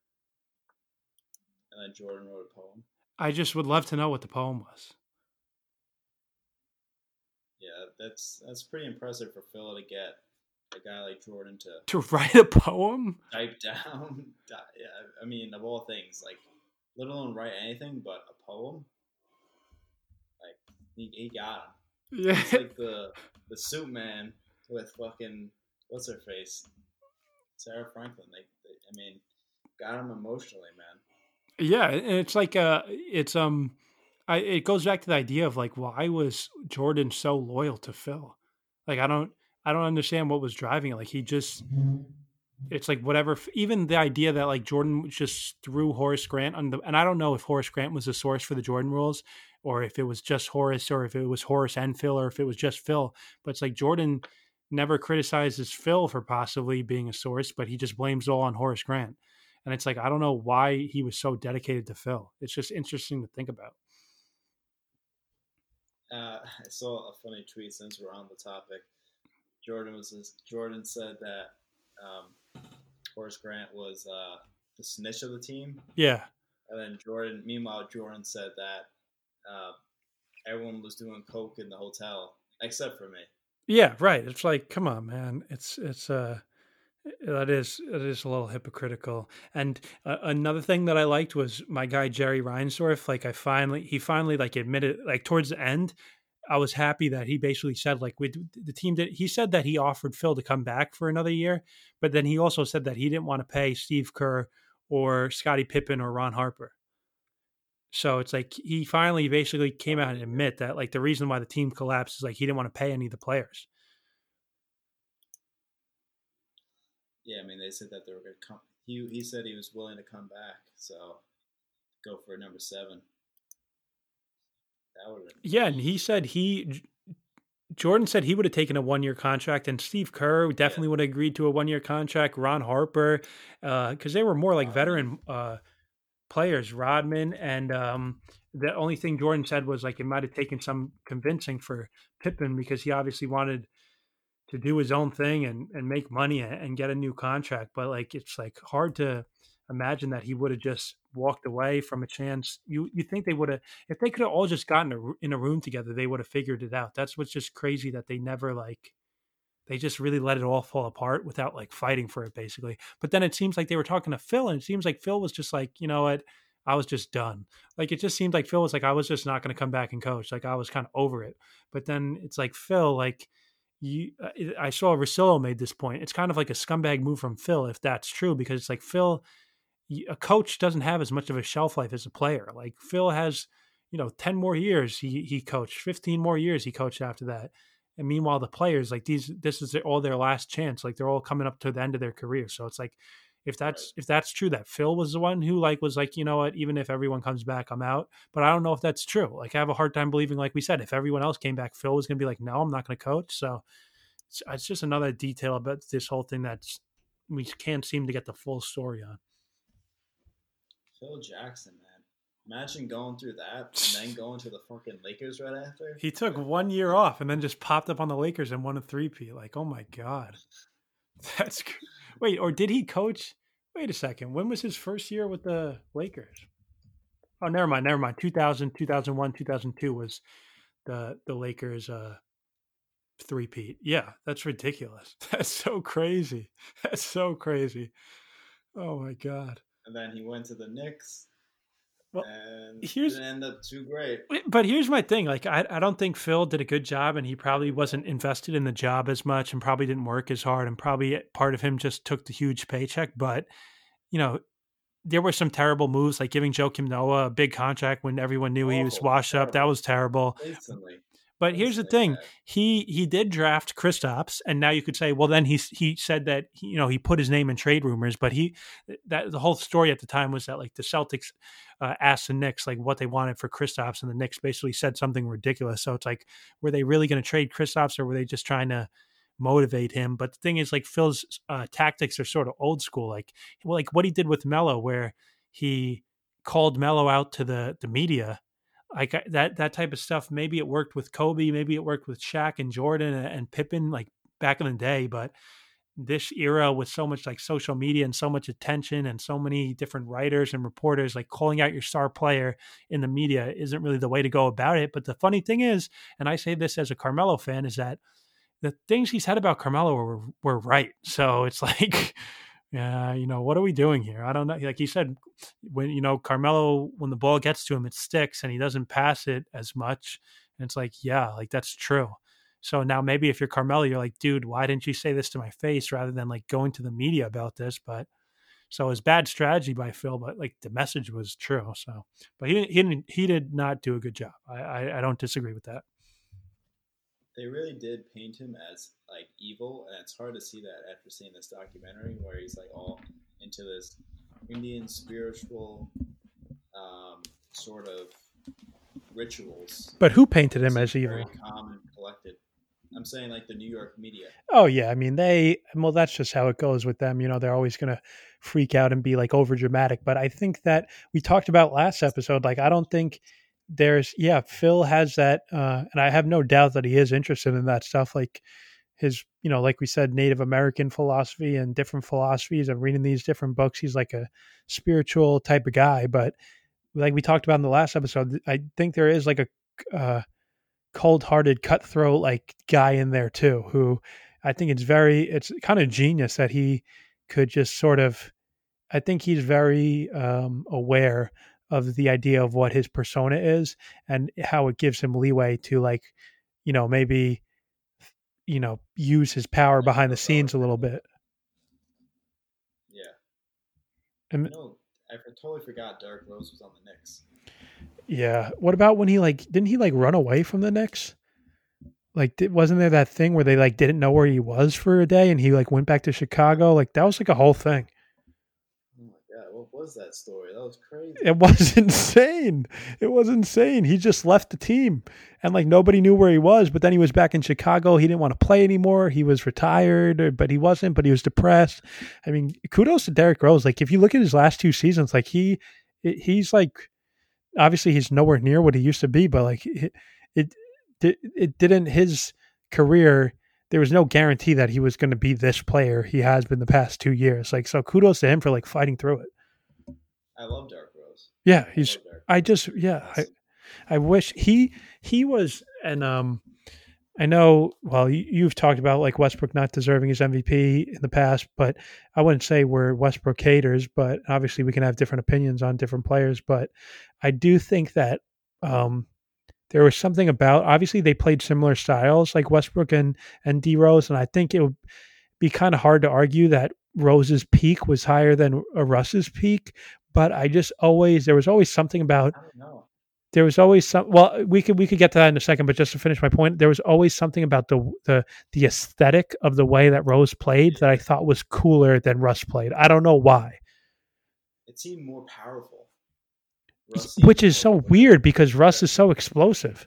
and then Jordan wrote a poem. I just would love to know what the poem was. Yeah, that's pretty impressive for Phil to get a guy like Jordan To write a poem? type down. Yeah, I mean, of all things, like, let alone write anything but a poem. Like, he got him. Yeah. He's like the suit man with fucking what's her face, Sarah Franklin. I mean, got him emotionally, man. Yeah, and it's like it goes back to the idea of like why was Jordan so loyal to Phil? Like I don't understand what was driving it. Like he just it's like whatever even the idea that like Jordan just threw Horace Grant on the and I don't know if Horace Grant was the source for the Jordan rules or if it was just Horace or if it was Horace and Phil or if it was just Phil, but it's like Jordan never criticizes Phil for possibly being a source, but he just blames it all on Horace Grant. And it's like I don't know why he was so dedicated to Phil. It's just interesting to think about. I saw a funny tweet since we're on the topic. Jordan said that Horace Grant was the snitch of the team, Yeah. and then Meanwhile, Jordan said that everyone was doing coke in the hotel except for me. Yeah, right. It's like, come on, man. It's that is a little hypocritical. And another thing that I liked was my guy Jerry Reinsdorf. Like he finally like admitted like towards the end, I was happy that he basically said like the team did. He said that he offered Phil to come back for another year, but then he also said that he didn't want to pay Steve Kerr or Scottie Pippen or Ron Harper. So it's like he finally basically came out and admit that like the reason why the team collapsed is like he didn't want to pay any of the players. Yeah, I mean, they said that they were going to come. He said he was willing to come back, so go for number 7. That would have been. Yeah, and he said Jordan said he would have taken a 1-year contract, and Steve Kerr definitely would have agreed to a 1-year contract. Ron Harper, because they were more like veteran players, Rodman, and the only thing Jordan said was like it might have taken some convincing for Pippen because he obviously wanted to do his own thing and make money and get a new contract. But like it's like hard to imagine that he would have just walked away from a chance. You think they would have if they could have all just gotten in a room together, they would have figured it out. That's what's just crazy that they never like they just really let it all fall apart without like fighting for it basically. But then it seems like they were talking to Phil and it seems like Phil was just like, you know what? I was just done. Like it just seemed like Phil was like, I was just not going to come back and coach. Like I was kind of over it. But then it's like Phil, like I saw Russillo made this point. It's kind of like a scumbag move from Phil, if that's true, because it's like Phil, a coach doesn't have as much of a shelf life as a player. Like Phil has, 10 more years he coached, 15 more years he coached after that. And meanwhile, the players like this is all their last chance. Like they're all coming up to the end of their career. So it's like, if that's true, that Phil was the one who like was like, you know what, even if everyone comes back, I'm out. But I don't know if that's true. Like I have a hard time believing, like we said, if everyone else came back, Phil was going to be like, no, I'm not going to coach. So it's just another detail about this whole thing that's we can't seem to get the full story on. Phil Jackson, man. Imagine going through that and then going to the fucking Lakers right after. He took 1 year off and then just popped up on the Lakers and won a 3-peat. Like, oh my God. Wait, or did he coach? Wait a second. When was his first year with the Lakers? Oh, never mind. 2000, 2001, 2002 was the Lakers 3-peat. Yeah, that's ridiculous. That's so crazy. That's so crazy. Oh my God. And then he went to the Knicks. Well, and didn't end up too great. But here's my thing. Like, I don't think Phil did a good job, and he probably wasn't invested in the job as much and probably didn't work as hard, and probably part of him just took the huge paycheck. But, there were some terrible moves, like giving Joakim Noah a big contract when everyone knew he was washed up. That was terrible. Instantly. But here's the thing: he did draft Kristaps, and now you could say, well, then he said that he put his name in trade rumors. But the whole story at the time was that like the Celtics asked the Knicks like what they wanted for Kristaps, and the Knicks basically said something ridiculous. So it's like, were they really going to trade Kristaps, or were they just trying to motivate him? But the thing is, like Phil's tactics are sort of old school, like what he did with Melo, where he called Melo out to the media. Like that type of stuff. Maybe it worked with Kobe, maybe it worked with Shaq and Jordan and Pippen, like back in the day. But this era with so much like social media and so much attention and so many different writers and reporters, like calling out your star player in the media isn't really the way to go about it. But the funny thing is, and I say this as a Carmelo fan, is that the things he said about Carmelo were right. So it's like, yeah, what are we doing here? I don't know. Like he said, when Carmelo, when the ball gets to him, it sticks, and he doesn't pass it as much. And it's like, yeah, like that's true. So now maybe if you're Carmelo, you're like, dude, why didn't you say this to my face rather than like going to the media about this? But so it was bad strategy by Phil, but like the message was true. So, but he did not do a good job. I don't disagree with that. They really did paint him as like evil, and it's hard to see that after seeing this documentary where he's like all into this Indian spiritual sort of rituals. But who painted him as Very evil? calm and collected. I'm saying like the New York media. Oh yeah, I mean well that's just how it goes with them. They're always going to freak out and be like over dramatic, but I think that we talked about last episode like I don't think Phil has that and I have no doubt that he is interested in that stuff like his like we said Native American philosophy and different philosophies and reading these different books. He's like a spiritual type of guy, but like we talked about in the last episode, I think there is like a cold-hearted, cutthroat like guy in there too. Who I think it's kind of genius that he could just sort of. I think he's very aware of the idea of what his persona is and how it gives him leeway to like, maybe use his power Like behind the flip over scenes a little people. bit. Yeah. And I totally forgot Derrick Rose was on the Knicks. yeah, what about when he like didn't he like run away from the Knicks? Like, wasn't there that thing where they like didn't know where he was for a day, and he like went back to Chicago? Like that was like a whole thing. Oh my god, what was that story? That was crazy. It was insane. It was insane. He just left the team, and like nobody knew where he was. But then he was back in Chicago. He didn't want to play anymore. He was retired, but he wasn't. But he was depressed. I mean, kudos to Derrick Rose. Like if you look at his last two seasons, like he's like obviously he's nowhere near what he used to be, but like it it didn't his career. There was no guarantee that he was going to be this player he has been the past 2 years. Like so, kudos to him for like fighting through it. I love Derrick Rose. Yeah, I he's. love Derrick I Rose. just yeah. Yes. I wish he was and I know, well, you've talked about like Westbrook not deserving his MVP in the past, but I wouldn't say we're Westbrook haters, but obviously we can have different opinions on different players. But I do think that there was something about, obviously they played similar styles like Westbrook and D Rose. And I think it would be kind of hard to argue that Rose's peak was higher than Russ's peak. But there was always something about I don't know. there was always some. Well, we could get to that in a second, but just to finish my point, there was always something about the aesthetic of the way that Rose played that I thought was cooler than Russ played. I don't know why, It seemed more powerful. Russ seemed which is more so like weird because Russ Derrick. is so explosive.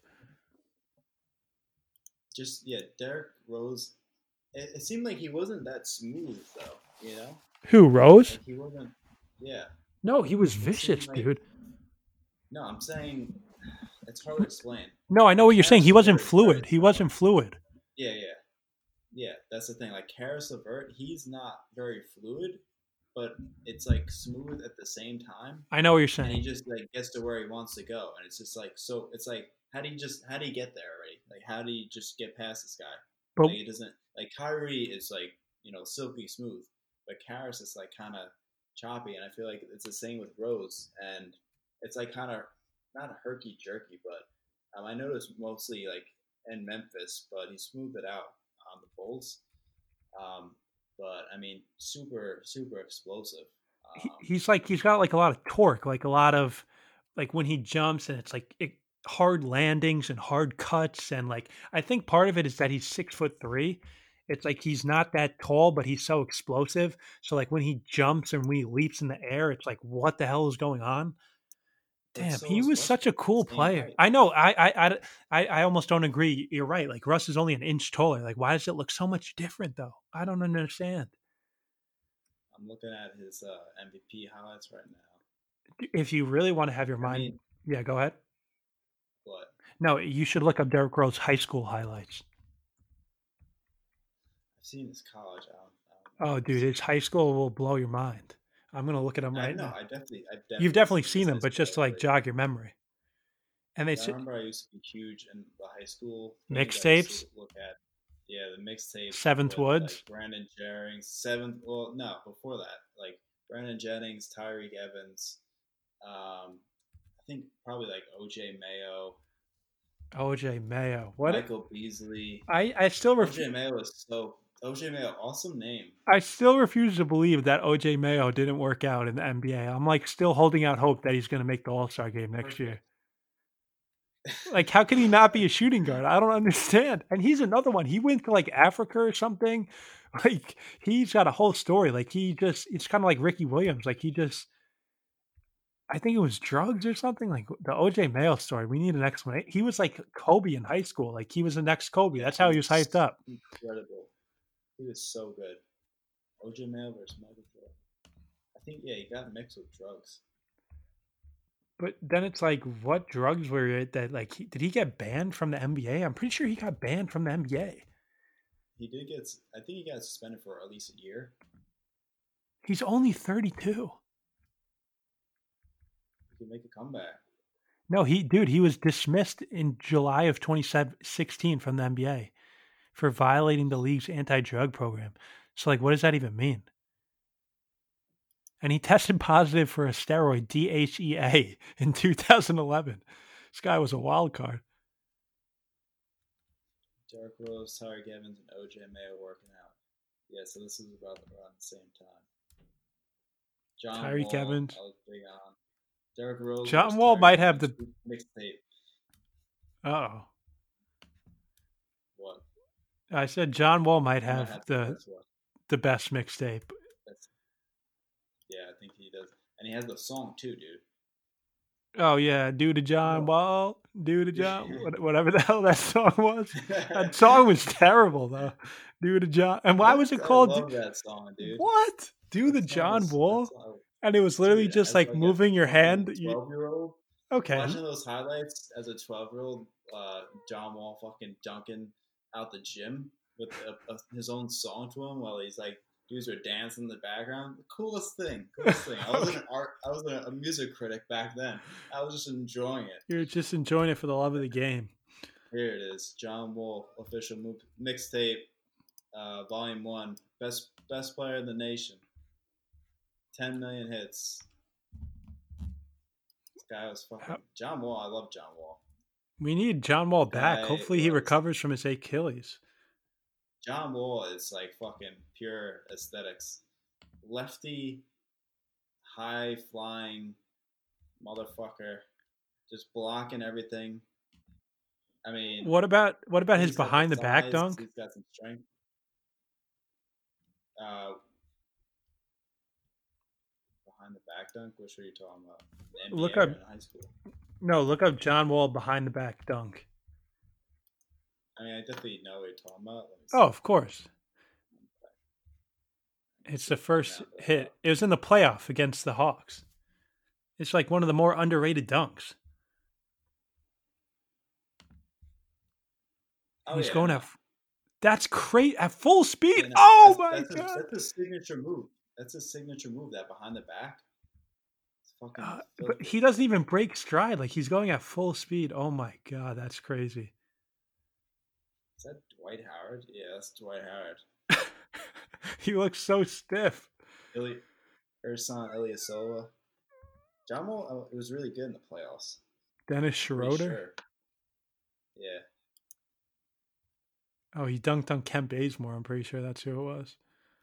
Just yeah, Derrick Rose. It seemed like he wasn't that smooth though. You know, Who Rose? like he wasn't. Yeah, No, he was it seemed vicious, like dude. no. I'm saying it's hard to explain. No, I know Like what you're saying. Karis He wasn't LeVert is very fluid. He similar. wasn't fluid. Yeah, yeah, yeah. That's the thing. Like Karis LeVert, he's not very fluid, but it's like smooth at the same time, I know what you're and he saying. just like gets to where he wants to go, and it's just like so. It's like how do you get there already? Like how do you just get past this guy? But Like it doesn't like Kyrie is like silky smooth, but Karras is like kind of choppy, and I feel like it's the same with Rose, and it's like kind of not herky jerky, but I noticed mostly like in Memphis, but he smoothed it out on the Bulls. Um, but I mean, super explosive. he's like he's got like a lot of torque, like a lot of like when he jumps and it's like hard landings and hard cuts and like I think part of it is that he's 6'3". It's like he's not that tall, but he's so explosive. So like when he jumps and when he leaps in the air, it's like what the hell is going on? But Damn, so he is was such a Westbrook, the cool same player. height. I know. I almost don't agree. You're right. Like Russ is only an inch taller. Like why does it look so much different though? I don't understand. I'm looking at his MVP highlights right now. If you really want to have your I mind, mean, yeah, go ahead. what No, you should look up Derrick Rose high school highlights. I've seen his college. I don't know Oh, if I've dude, seen his his high high school. school will blow your mind. I'm gonna look at them I right know. now. I've You've definitely definitely seen his seen them, high but school just to like highlights. jog your memory. And Because I it's remember I used to be huge in the high school things. I used mixtapes. to look at, Yeah, the mixtape Seventh with like Woods. Brandon Jennings, seventh. Well, no, before that, like Brandon Jennings, Tyreek Evans. I think probably like OJ Mayo, OJ Mayo. What? Michael Beasley. I still OJ Mayo is so OJ Mayo, awesome name. I still refuse to believe that OJ Mayo didn't work out in the NBA. I'm like still holding out hope that he's going to make the All-Star game next year. Perfect. Like, how can he not be a shooting guard? I don't understand. And he's another one. He went to like Africa or something. Like, he's got a whole story. Like, it's kind of like Ricky Williams. Like, I think it was drugs or something. Like the OJ Mayo story. We need an explanation. He was like Kobe in high school. Like, he was the next Kobe. Yeah, That's how he was hyped up. incredible. He was so good. OJ Mayo versus Michael Jordan. I think he got mixed with drugs. But then it's like, what drugs were it that like did he get banned from the NBA? I'm pretty sure he got banned from the NBA. He did get. I think he got suspended for at least a year. He's only 32. He could make a comeback. No, he was dismissed in July of 2016 from the NBA for violating the league's anti-drug program. So like, what does that even mean? And he tested positive for a steroid, DHEA, in 2011. This guy was a wild card. Derrick Rose, Tyreek Evans, and OJ Mayo working out. Yeah, so this is about around the same time. Tyreek Evans. I was big on. Derrick Rose. John Wall might have the mixtape. Oh. What? I said John Wall might have the best mixtape. Yeah, I think he does. And he has the song too, dude. Oh, yeah. Do to John Wall. Do to John. Whatever the hell that song was. That song was terrible, though. Do to John. And why was it called? I love that song, dude. What? Do the John Wall? And it was literally just like moving your hand. 12-year-old. Okay. Watching those highlights as a 12-year-old, John Wall fucking dunking out the gym with his own song to him while he's like, dudes are dancing in the background. The coolest thing. I was a music critic back then. I was just enjoying it. You're just enjoying it for the love of the game. Here it is. John Wall official mixtape, volume 1. Best player in the nation. 10 million hits. This guy was fucking John Wall. I love John Wall. We need John Wall back. Hopefully he recovers from his Achilles. John Wall is like fucking pure aesthetics. Lefty, high flying motherfucker, just blocking everything. I mean, what about his behind the back dunk? He's got some strength. Behind the back dunk? Which are you talking about? The NBA look up in high school. No, look up John Wall behind the back dunk. I mean, I definitely know what you're talking about. Oh, of course. It's the first hit. It was in the playoff against the Hawks. It's like one of the more underrated dunks. He's going at. That's great at full speed. Yeah, no, my God! That's a signature move. That's a signature move. That behind the back. But he doesn't even break stride. Like he's going at full speed. Oh my God, that's crazy. Is that Dwight Howard? Yeah, that's Dwight Howard. He looks so stiff. Ersan Ilyasova. John Wall, it was really good in the playoffs. Dennis Schroeder? Sure. Yeah. Oh, he dunked on Kent Bazemore. I'm pretty sure that's who it was.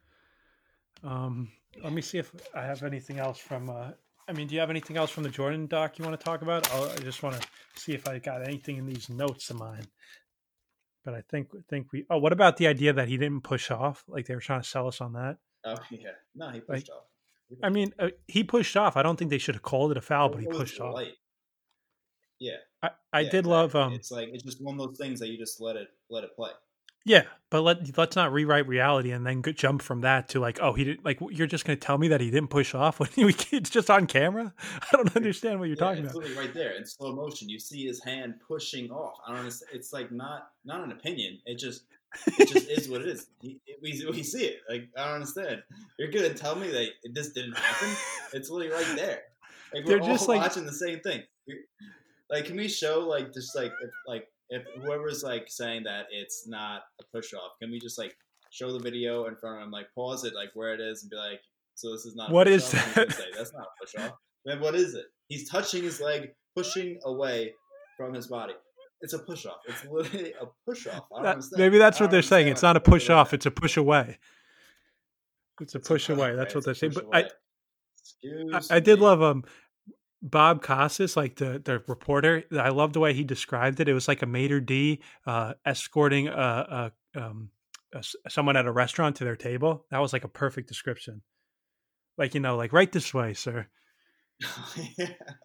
Let me see if I have anything else from... do you have anything else from the Jordan doc you want to talk about? I just want to see if I got anything in these notes of mine. But I think we... Oh, what about the idea that he didn't push off? Like they were trying to sell us on that? Oh, yeah. No, he pushed off. He pushed off. I don't think they should have called it a foul, but he pushed off. Yeah. I did love... it's like, it's just one of those things that you just let it play. Yeah, but let's not rewrite reality and then jump from that to like, oh, he didn't. Like, you're just going to tell me that he didn't push off when it's just on camera? I don't understand what you're talking about. It's right there in slow motion. You see his hand pushing off. I don't understand. It's like not an opinion. It just is what it is. We see it. Like I don't understand. You're going to tell me that this didn't happen? It's literally right there. Like we're all just watching the same thing. Like, can we show like just like if whoever's like saying that it's not a push off, can we just like show the video in front of him, like pause it, like where it is, and be like, so this is not a What push is off? And he's gonna that? say that's not a push off. Then what is it? He's touching his leg, pushing away from his body. It's a push off. It's literally a push off. I don't understand. Maybe that's I what don't they're saying. understand It's why not a people push are doing off. that. It's a push away. It's a It's a push away. That's okay. what It's a they're saying. push But away. I Excuse did me. love Bob Costas, like the reporter. I love the way he described it. It was like a maitre d escorting someone at a restaurant to their table. That was like a perfect description. Like, like right this way, sir. Yeah.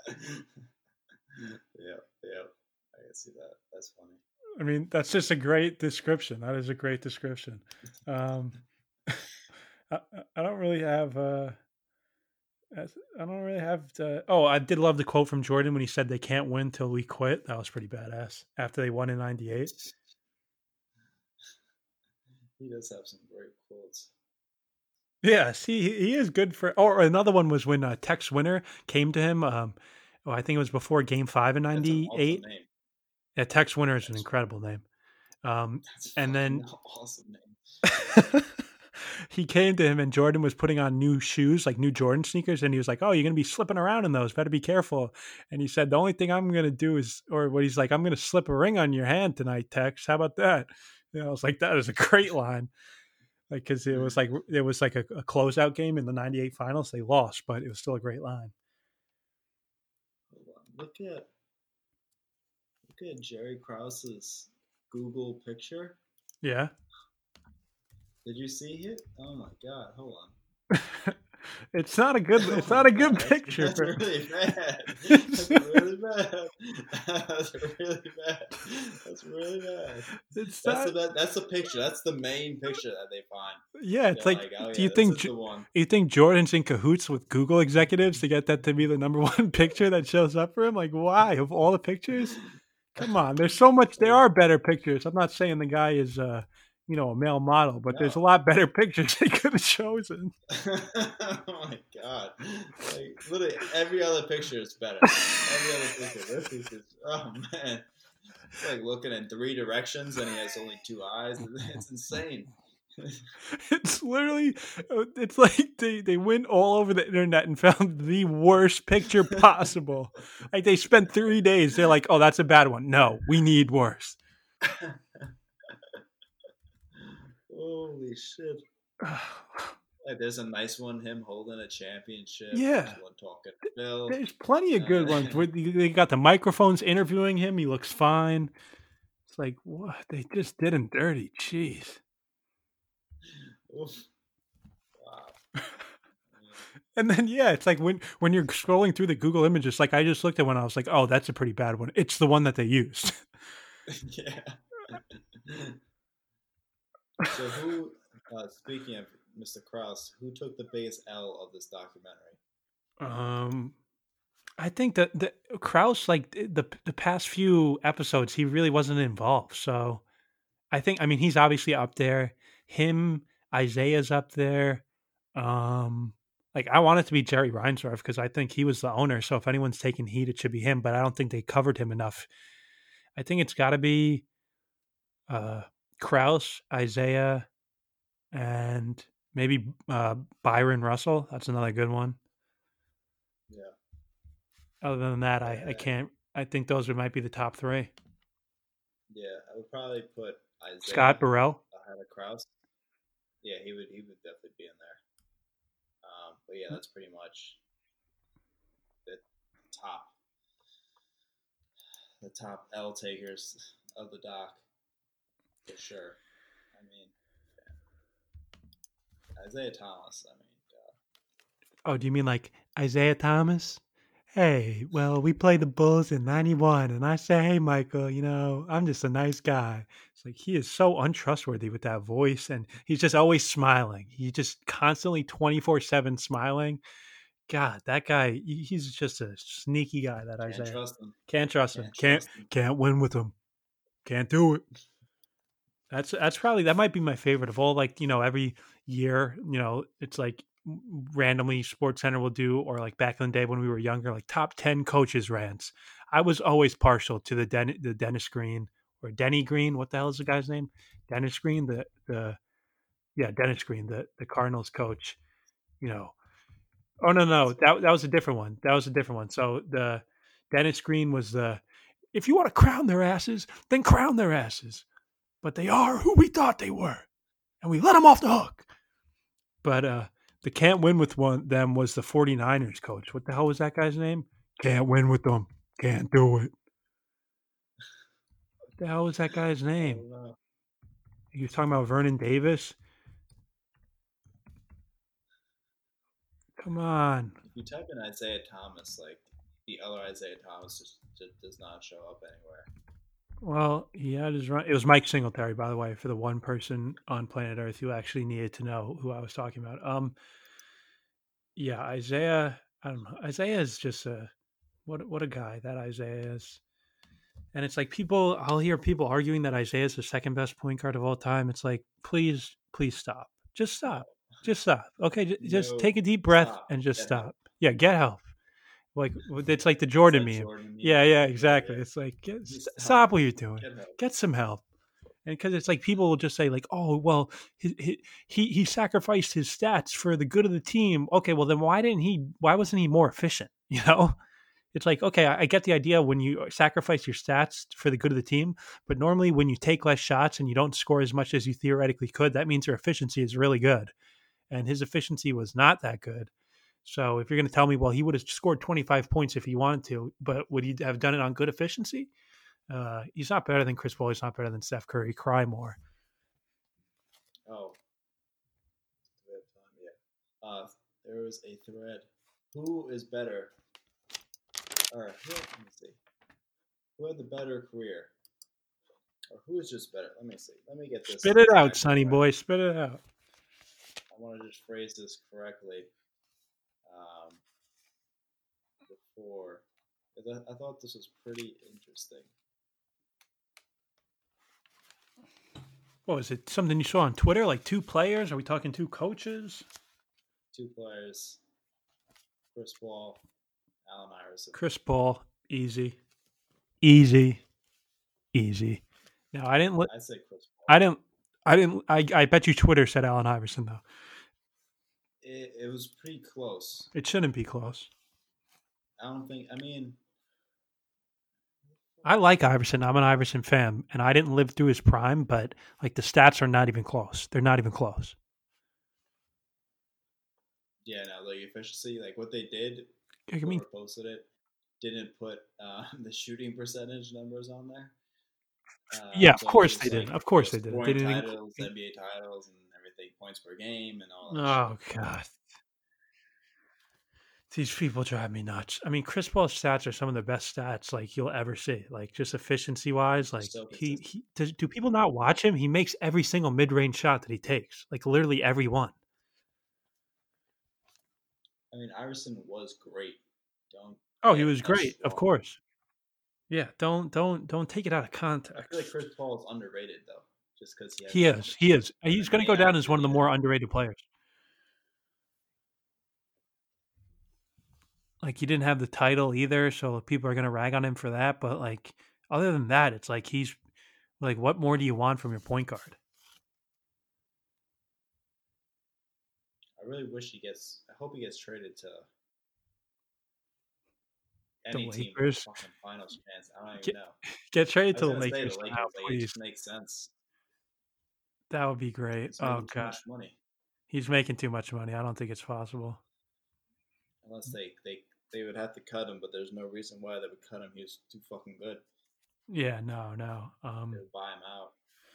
Yep. Yep. I can see that. That's funny. I mean, that's just a great description. That is a great description. Um, I don't really have. I don't really have. Oh, I did love the quote from Jordan when he said, "They can't win till we quit." That was pretty badass. After they won in '98. He does have some great quotes. Yes, he is good for. Or another one was when Tex Winter came to him. I think it was before Game 5 in That's an awesome '98. name. Yeah, Tex Winter is an That's incredible name. that's And fucking then awesome name. he came to him, and Jordan was putting on new shoes, like new Jordan sneakers, and he was like, "Oh, you're gonna be slipping around in those. Better be careful." And he said, "The only thing I'm gonna do is," or what he's like, "I'm gonna slip a ring on your hand tonight, Tex. How about that?" I was like, "That is a great line." Like, because it was like a closeout game in the '98 finals. They lost, but it was still a great line. Hold on. Look at Jerry Krause's Google picture. Yeah. Did you see it? Oh my god! Hold on. It's not a good. Oh It's my not a good god! picture. That's really bad. That's really bad. That's really bad. That's really bad. It's That's not. That's the picture. That's the main picture that they find. Yeah, it's They're like. oh Do yeah, you this think? is the one. You think Jordan's in cahoots with Google executives to get that to be the number one picture that shows up for him? Like, why? Of all the pictures, come on. There's so much. There are better pictures. I'm not saying the guy is, a male model, but there's a No. lot better pictures they could have chosen. Oh my god! Like literally every other picture is better. Every other picture. This is just, oh man. It's like looking in 3 directions and he has only 2 eyes. It's insane. It's literally, it's like they went all over the internet and found the worst picture possible. Like they spent 3 days. They're like, "Oh, that's a bad one. No, we need worse." Holy shit! Like there's a nice one, him holding a championship. Yeah. There's one talking to Bill. There's plenty of good ones. They got the microphones interviewing him. He looks fine. It's like, what? They just did him dirty. Jeez. Oof. Wow. And then it's like when you're scrolling through the Google images, like I just looked at one, I was like, "Oh, that's a pretty bad one." It's the one that they used. Yeah. So who? Speaking of Mr. Krause, who took the biggest L of this documentary? I think that the Kraus, like the past few episodes, he really wasn't involved. So I mean, he's obviously up there. Him, Isaiah's up there. Like I want it to be Jerry Reinsdorf because I think he was the owner. So if anyone's taking heat, it should be him. But I don't think they covered him enough. I think it's got to be Kraus, Isaiah, and maybe Byron Russell. That's another good one. Yeah. Other than that, I can't. I think those might be the top 3. Yeah, I would probably put Isaiah Scott Burrell ahead of Krause. Yeah, he would definitely be in there. But yeah, that's pretty much the top L takers of the doc for sure. I mean, Isaiah Thomas. I mean, Oh, do you mean like Isaiah Thomas? Hey, well, we played the Bulls in '91, and I say, hey, Michael, I'm just a nice guy. It's like he is so untrustworthy with that voice, and he's just always smiling. He's just constantly 24/7 smiling. God, that guy, he's just a sneaky guy. That can't Isaiah trust him. can't trust him. Trust him. Can't win with him. Can't do it. That's probably that might be my favorite of all. Like every year, it's like randomly Sports Center will do, or like back in the day when we were younger, like top 10 coaches rants. I was always partial to the Dennis Green or Denny Green. What the hell is the guy's name? Dennis Green, Dennis Green, the Cardinals coach. You know, oh no, that was a different one. That was a different one. So the Dennis Green was the if you want to crown their asses, then crown their asses. But they are who we thought they were, and we let them off the hook. But the can't win with them was the 49ers coach. What the hell was that guy's name? Can't win with them. Can't do it. What the hell was that guy's name? He was talking about Vernon Davis. Come on. If you type in Isaiah Thomas, like the other Isaiah Thomas just does not show up anywhere. Well, he had his run. It was Mike Singletary, by the way, for the one person on planet Earth who actually needed to know who I was talking about. Yeah, Isaiah. I don't know. Isaiah is just what a guy that Isaiah is. And it's like I'll hear people arguing that Isaiah is the second best point guard of all time. It's like, please stop. Just stop. Just stop. Okay, just take a deep breath and just stop. Help. Yeah, get help. Like it's like the Jordan meme. Yeah, exactly. Yeah. It's like stop what you're doing. Get some help. And because it's like people will just say like, oh well, he sacrificed his stats for the good of the team. Okay, well then why wasn't he more efficient? You know, it's like, okay, I get the idea when you sacrifice your stats for the good of the team, but normally when you take less shots and you don't score as much as you theoretically could, that means your efficiency is really good. And his efficiency was not that good. So if you're going to tell me, well, he would have scored 25 points if he wanted to, but would he have done it on good efficiency? He's not better than Chris Paul. He's not better than Steph Curry. Cry more. Oh. Yeah. There was a thread. Who is better? All right, let me see. Who had the better career? Or who is just better? Let me see. Let me get this. Spit it out, Sonny boy. Spit it out. I want to just phrase this correctly. Before, I thought this was pretty interesting. What was it? Something you saw on Twitter? Like 2 players? Are we talking 2 coaches? 2 players. Chris Paul, Allen Iverson. Chris Paul, easy. Now I didn't. I say Chris Paul. I didn't. I bet you Twitter said Allen Iverson though. It was pretty close. It shouldn't be close. I don't think. I mean, I like Iverson. I'm an Iverson fan, and I didn't live through his prime, but like the stats are not even close. They're not even close. Yeah, no, like efficiency, like what they did. I mean, posted it. Didn't put the shooting percentage numbers on there. Yeah, of course they did. Of course they did. They didn't titles, NBA titles, and everything, points per game, and all that. Oh God. These people drive me nuts. I mean, Chris Paul's stats are some of the best stats like you'll ever see. Like just efficiency wise, like so do people not watch him? He makes every single mid range shot that he takes, like literally every one. I mean, Iverson was great. He was great, of course. Yeah, don't take it out of context. I feel like Chris Paul is underrated though, just because he is. He's going to go down as one of the more underrated players. Like he didn't have the title either, so people are going to rag on him for that. But like other than that, it's like he's like, what more do you want from your point guard? I really wish I hope he gets traded to any team with fucking finals chance. I don't even know. Get traded to the Lakers now, please. It just makes sense. That would be great. Oh God, much money. He's making too much money. I don't think it's possible. Unless they would have to cut him, but there's no reason why they would cut him. He was too fucking good. Yeah, no. They would buy him out.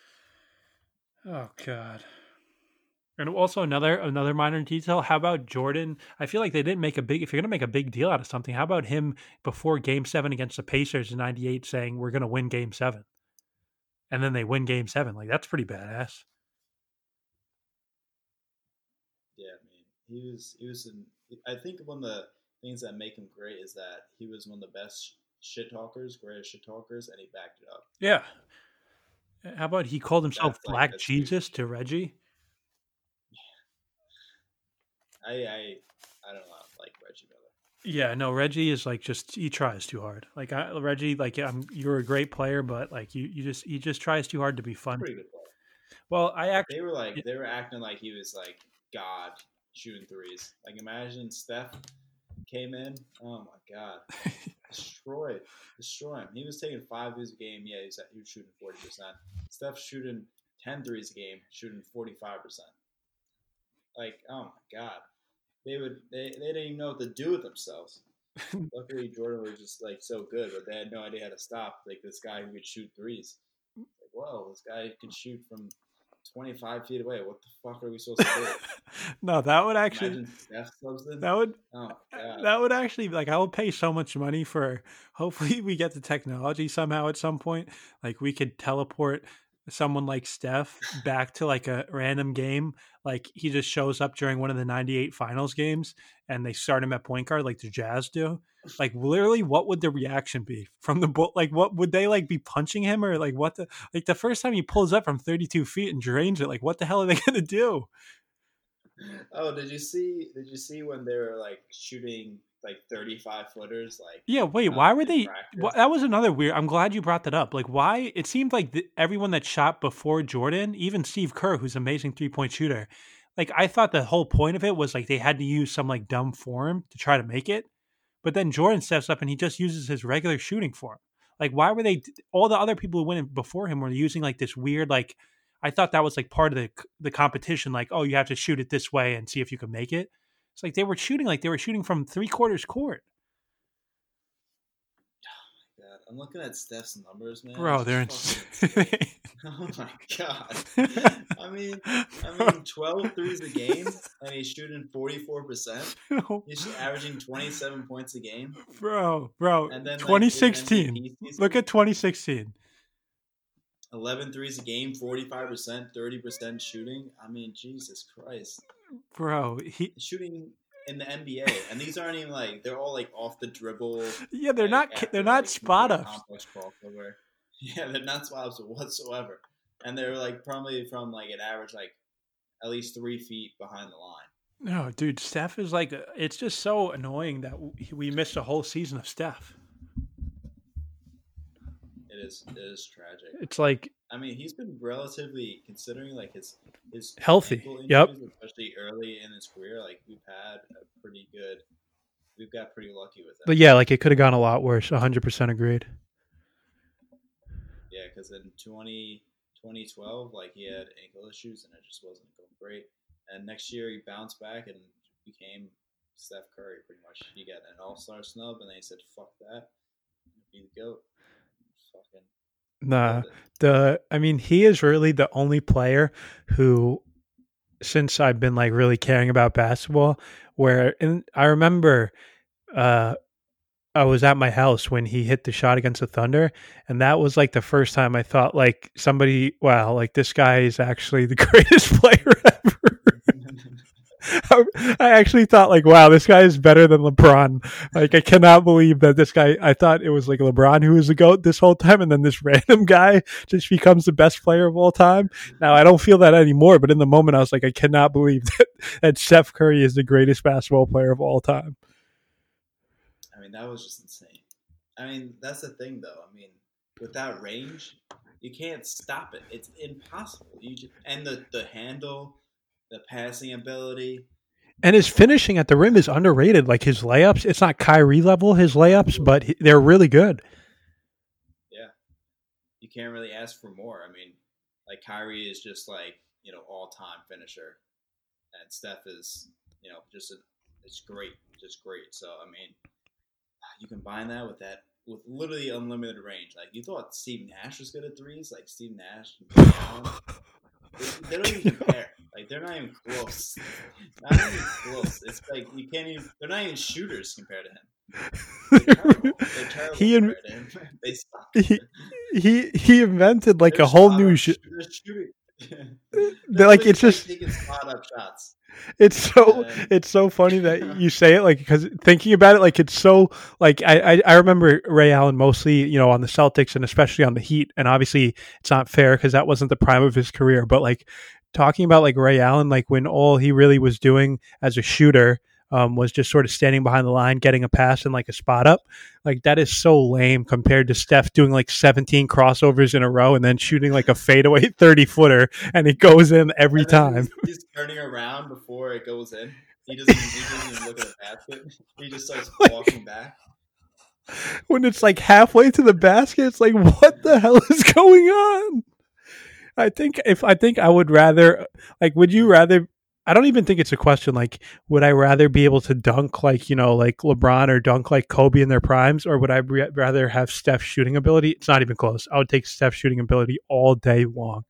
Oh God. And also another minor detail. How about Jordan? I feel like they didn't make if you're going to make a big deal out of something, how about him before Game 7 against the Pacers in '98 saying we're going to win Game 7, and then they win Game 7? Like that's pretty badass. Yeah, I mean, he was. I think one of the things that make him great is that he was one of the best greatest shit talkers, and he backed it up. Yeah. How about he called himself Black Jesus to Reggie? I don't like Reggie Miller. Yeah, no, Reggie is like just he tries too hard. Like Reggie, like you're a great player, but like you just he just tries too hard to be He's a funny. pretty good player. Well, I actually They were acting like he was like God shooting threes. Like imagine Steph came in. Oh my God, destroy him. He was taking 5 threes a game. Yeah, he was shooting 40%. Steph shooting 10 threes a game, shooting 45%. Like oh my God, they didn't even know what to do with themselves. Luckily, Jordan was just like so good, but they had no idea how to stop like this guy who could shoot threes. Like, whoa, this guy could shoot from 25 feet away. What the fuck are we supposed to do? no, that would actually Imagine Steph subs in. that would Oh my God. that would actually like I would pay so much money for hopefully we get the technology somehow at some point like we could teleport someone like Steph back to like a random game like he just shows up during one of the 98 finals games and they start him at point guard like the Jazz do like literally what would the reaction be from the like what would they like be punching him or like what the like the first time he pulls up from 32 feet and drains it like what the hell are they gonna do? Oh, Did you see when they were like shooting like 35 footers like Yeah, wait, why were in they practice? that was another weird. I'm glad you brought that up. Like why it seemed like everyone that shot before Jordan, even Steve Kerr who's an amazing three-point shooter, like I thought the whole point of it was like they had to use some like dumb form to try to make it. But then Jordan steps up and he just uses his regular shooting form. Like why were they all the other people who went before him were using like this weird like I thought that was like part of the competition like oh you have to shoot it this way and see if you can make it. It's like they were shooting from 3/4 court. God, I'm looking at Steph's numbers, man. Bro, It's they're just fucking insane. insane. Oh my God. I mean, 12 threes a game, and he's shooting 44%. He's averaging 27 points a game, bro, and then like his 2016. MVP season, Look at 2016. 11 threes a game, 45%, 30% shooting. I mean, Jesus Christ, Bro, shooting in the NBA, and these aren't even like they're all like off the dribble. yeah, Like they're after not like spot complete ups. complex crossover. Yeah, they're not spot ups whatsoever, and they're like probably from like an average like at least 3 feet behind the line. No, dude, Steph is like it's just so annoying that we missed a whole season of Steph. It is tragic. It's like I mean, he's been relatively considering like his healthy. ankle Yep. injuries, especially early in his career. Like we've got pretty lucky with But him. yeah, like it could have gone a lot worse. 100% agreed. Yeah, because in 2012, like he had ankle issues and it just wasn't going great. And next year he bounced back and became Steph Curry pretty much. He got an All-Star snub, and then he said, "Fuck that, be the GOAT." Fucking Nah, loved it. I mean, he is really the only player who, since I've been like really caring about basketball, where and I remember, uh, I was at my house when he hit the shot against the Thunder, and that was like the first time I thought like somebody, wow, like this guy is actually the greatest player ever. I actually thought like, wow, this guy is better than LeBron. Like, I cannot believe that this guy. I thought it was like LeBron who was the GOAT this whole time, and then this random guy just becomes the best player of all time. Now I don't feel that anymore, but in the moment I was like, I cannot believe that Steph Curry is the greatest basketball player of all time. I mean, that was just insane. I mean, that's the thing, though. I mean, with that range, you can't stop it. It's impossible. And the handle, the passing ability. And his finishing at the rim is underrated. Like his layups, it's not Kyrie level his layups, but they're really good. Yeah, you can't really ask for more. I mean, like Kyrie is just like all time finisher, and Steph is it's great, just great. So I mean, you combine that with literally unlimited range. Like you thought Steve Nash was good at threes, like Steve Nash and Allen. They don't even compare. Like they're not even close. Not even close. It's like you can't even. They're not even shooters compared to him. They're terrible. They're terrible compared to him. They suck. He invented like They're a whole new they're shooting. They're like it's just taking spot up shots. It's so funny that you say it like because thinking about it like it's so like I remember Ray Allen mostly on the Celtics and especially on the Heat, and obviously it's not fair because that wasn't the prime of his career, but like talking about like Ray Allen like when all he really was doing as a shooter was just sort of standing behind the line, getting a pass and like a spot up. Like that is so lame compared to Steph doing like 17 crossovers in a row and then shooting like a fadeaway 30-footer and it goes in every time. He's turning around before it goes in. He doesn't even look at the basket. He just starts walking back. When it's like halfway to the basket, it's like, what the hell is going on? I think I would rather, like, would you rather, I don't even think it's a question, like, would I rather be able to dunk like, like LeBron or dunk like Kobe in their primes, or would I rather have Steph's shooting ability? It's not even close. I would take Steph's shooting ability all day long.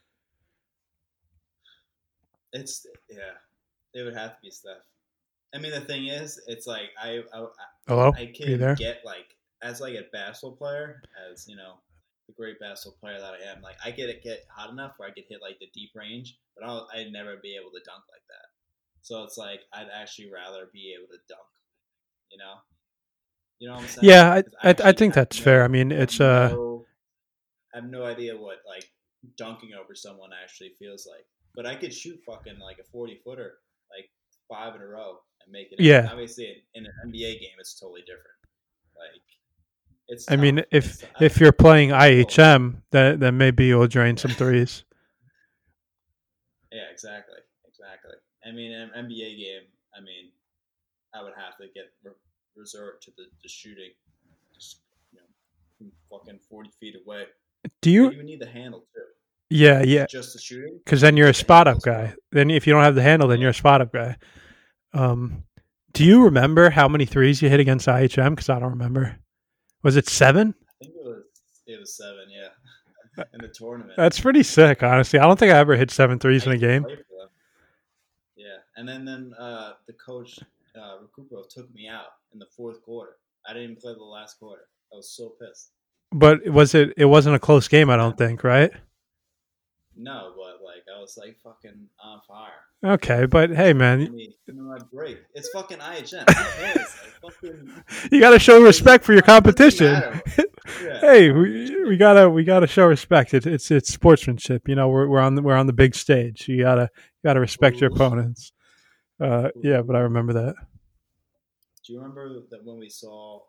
It would have to be Steph. I mean, the thing is, it's like Hello? I can get like as like a basketball player, as the great basketball player that I am. Like I get hot enough where I could hit like the deep range, but I'd never be able to dunk like that. So it's like I'd actually rather be able to dunk. You know what I'm saying? Yeah, I think that's fair. I mean, it's I have no idea what like dunking over someone actually feels like, but I could shoot fucking like a 40-footer like 5 in a row and make it. Yeah. Obviously, in an NBA game, it's totally different. Like, it's. I mean, if you're playing IHM, then maybe you'll drain some threes. Yeah, exactly. I mean, in an NBA game, I mean, I would have to resort to the shooting, just from fucking 40 feet away. Do you even need the handle too? Yeah. Just the shooting? Because then you're a spot up guy. Then if you don't have the handle, then you're a spot up guy. Do you remember how many threes you hit against IHM? Because I don't remember. Was it 7? I think it was 7, yeah. In the tournament. That's pretty sick, honestly. I don't think I ever hit 7 threes in a game. Yeah, and then the coach, Recupero, took me out in the 4th quarter. I didn't even play the last quarter. I was so pissed. But it wasn't a close game, I don't think, right? No, but like I was like fucking on fire. Okay, but hey, man, my break. It's fucking IHM. Who cares? Like, fucking, you got to show respect for your competition. Yeah. Hey, we gotta show respect. It's sportsmanship. We're on the big stage. You gotta respect your opponents. Yeah, but I remember that. Do you remember that when we saw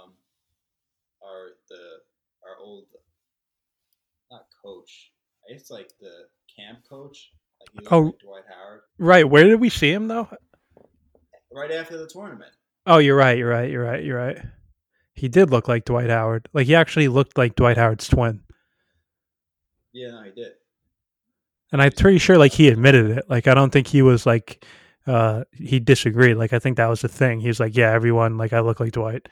our old not coach? I guess like the camp coach. Like he was like Dwight Howard. Right. Where did we see him though? Right after the tournament. Oh, you're right. He did look like Dwight Howard. Like he actually looked like Dwight Howard's twin. Yeah, no, he did. And I'm pretty sure like he admitted it. Like I don't think he was like he disagreed. Like I think that was the thing. He's like, yeah, everyone, like I look like Dwight.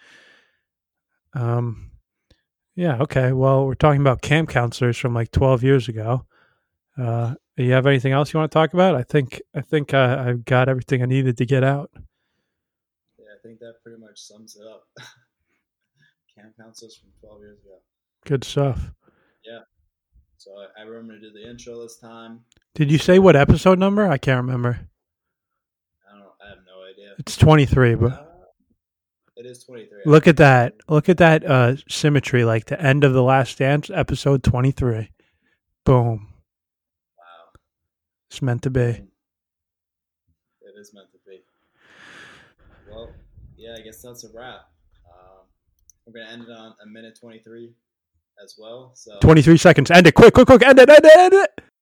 Yeah, okay. Well, we're talking about camp counselors from like 12 years ago. You have anything else you want to talk about? I think I've got everything I needed to get out. Yeah, I think that pretty much sums it up. Camp counselors from 12 years ago. Good stuff. Yeah. So I remember to do the intro this time. Did you say what episode number? I can't remember. I have no idea. It's 23, but it is 23. Look at that symmetry, like the end of The Last Dance, episode 23. Boom. Wow. It's meant to be. It is meant to be. Well, yeah, I guess that's a wrap. We're going to end it on a minute 23 as well. So 23 seconds. End it. Quick. End it.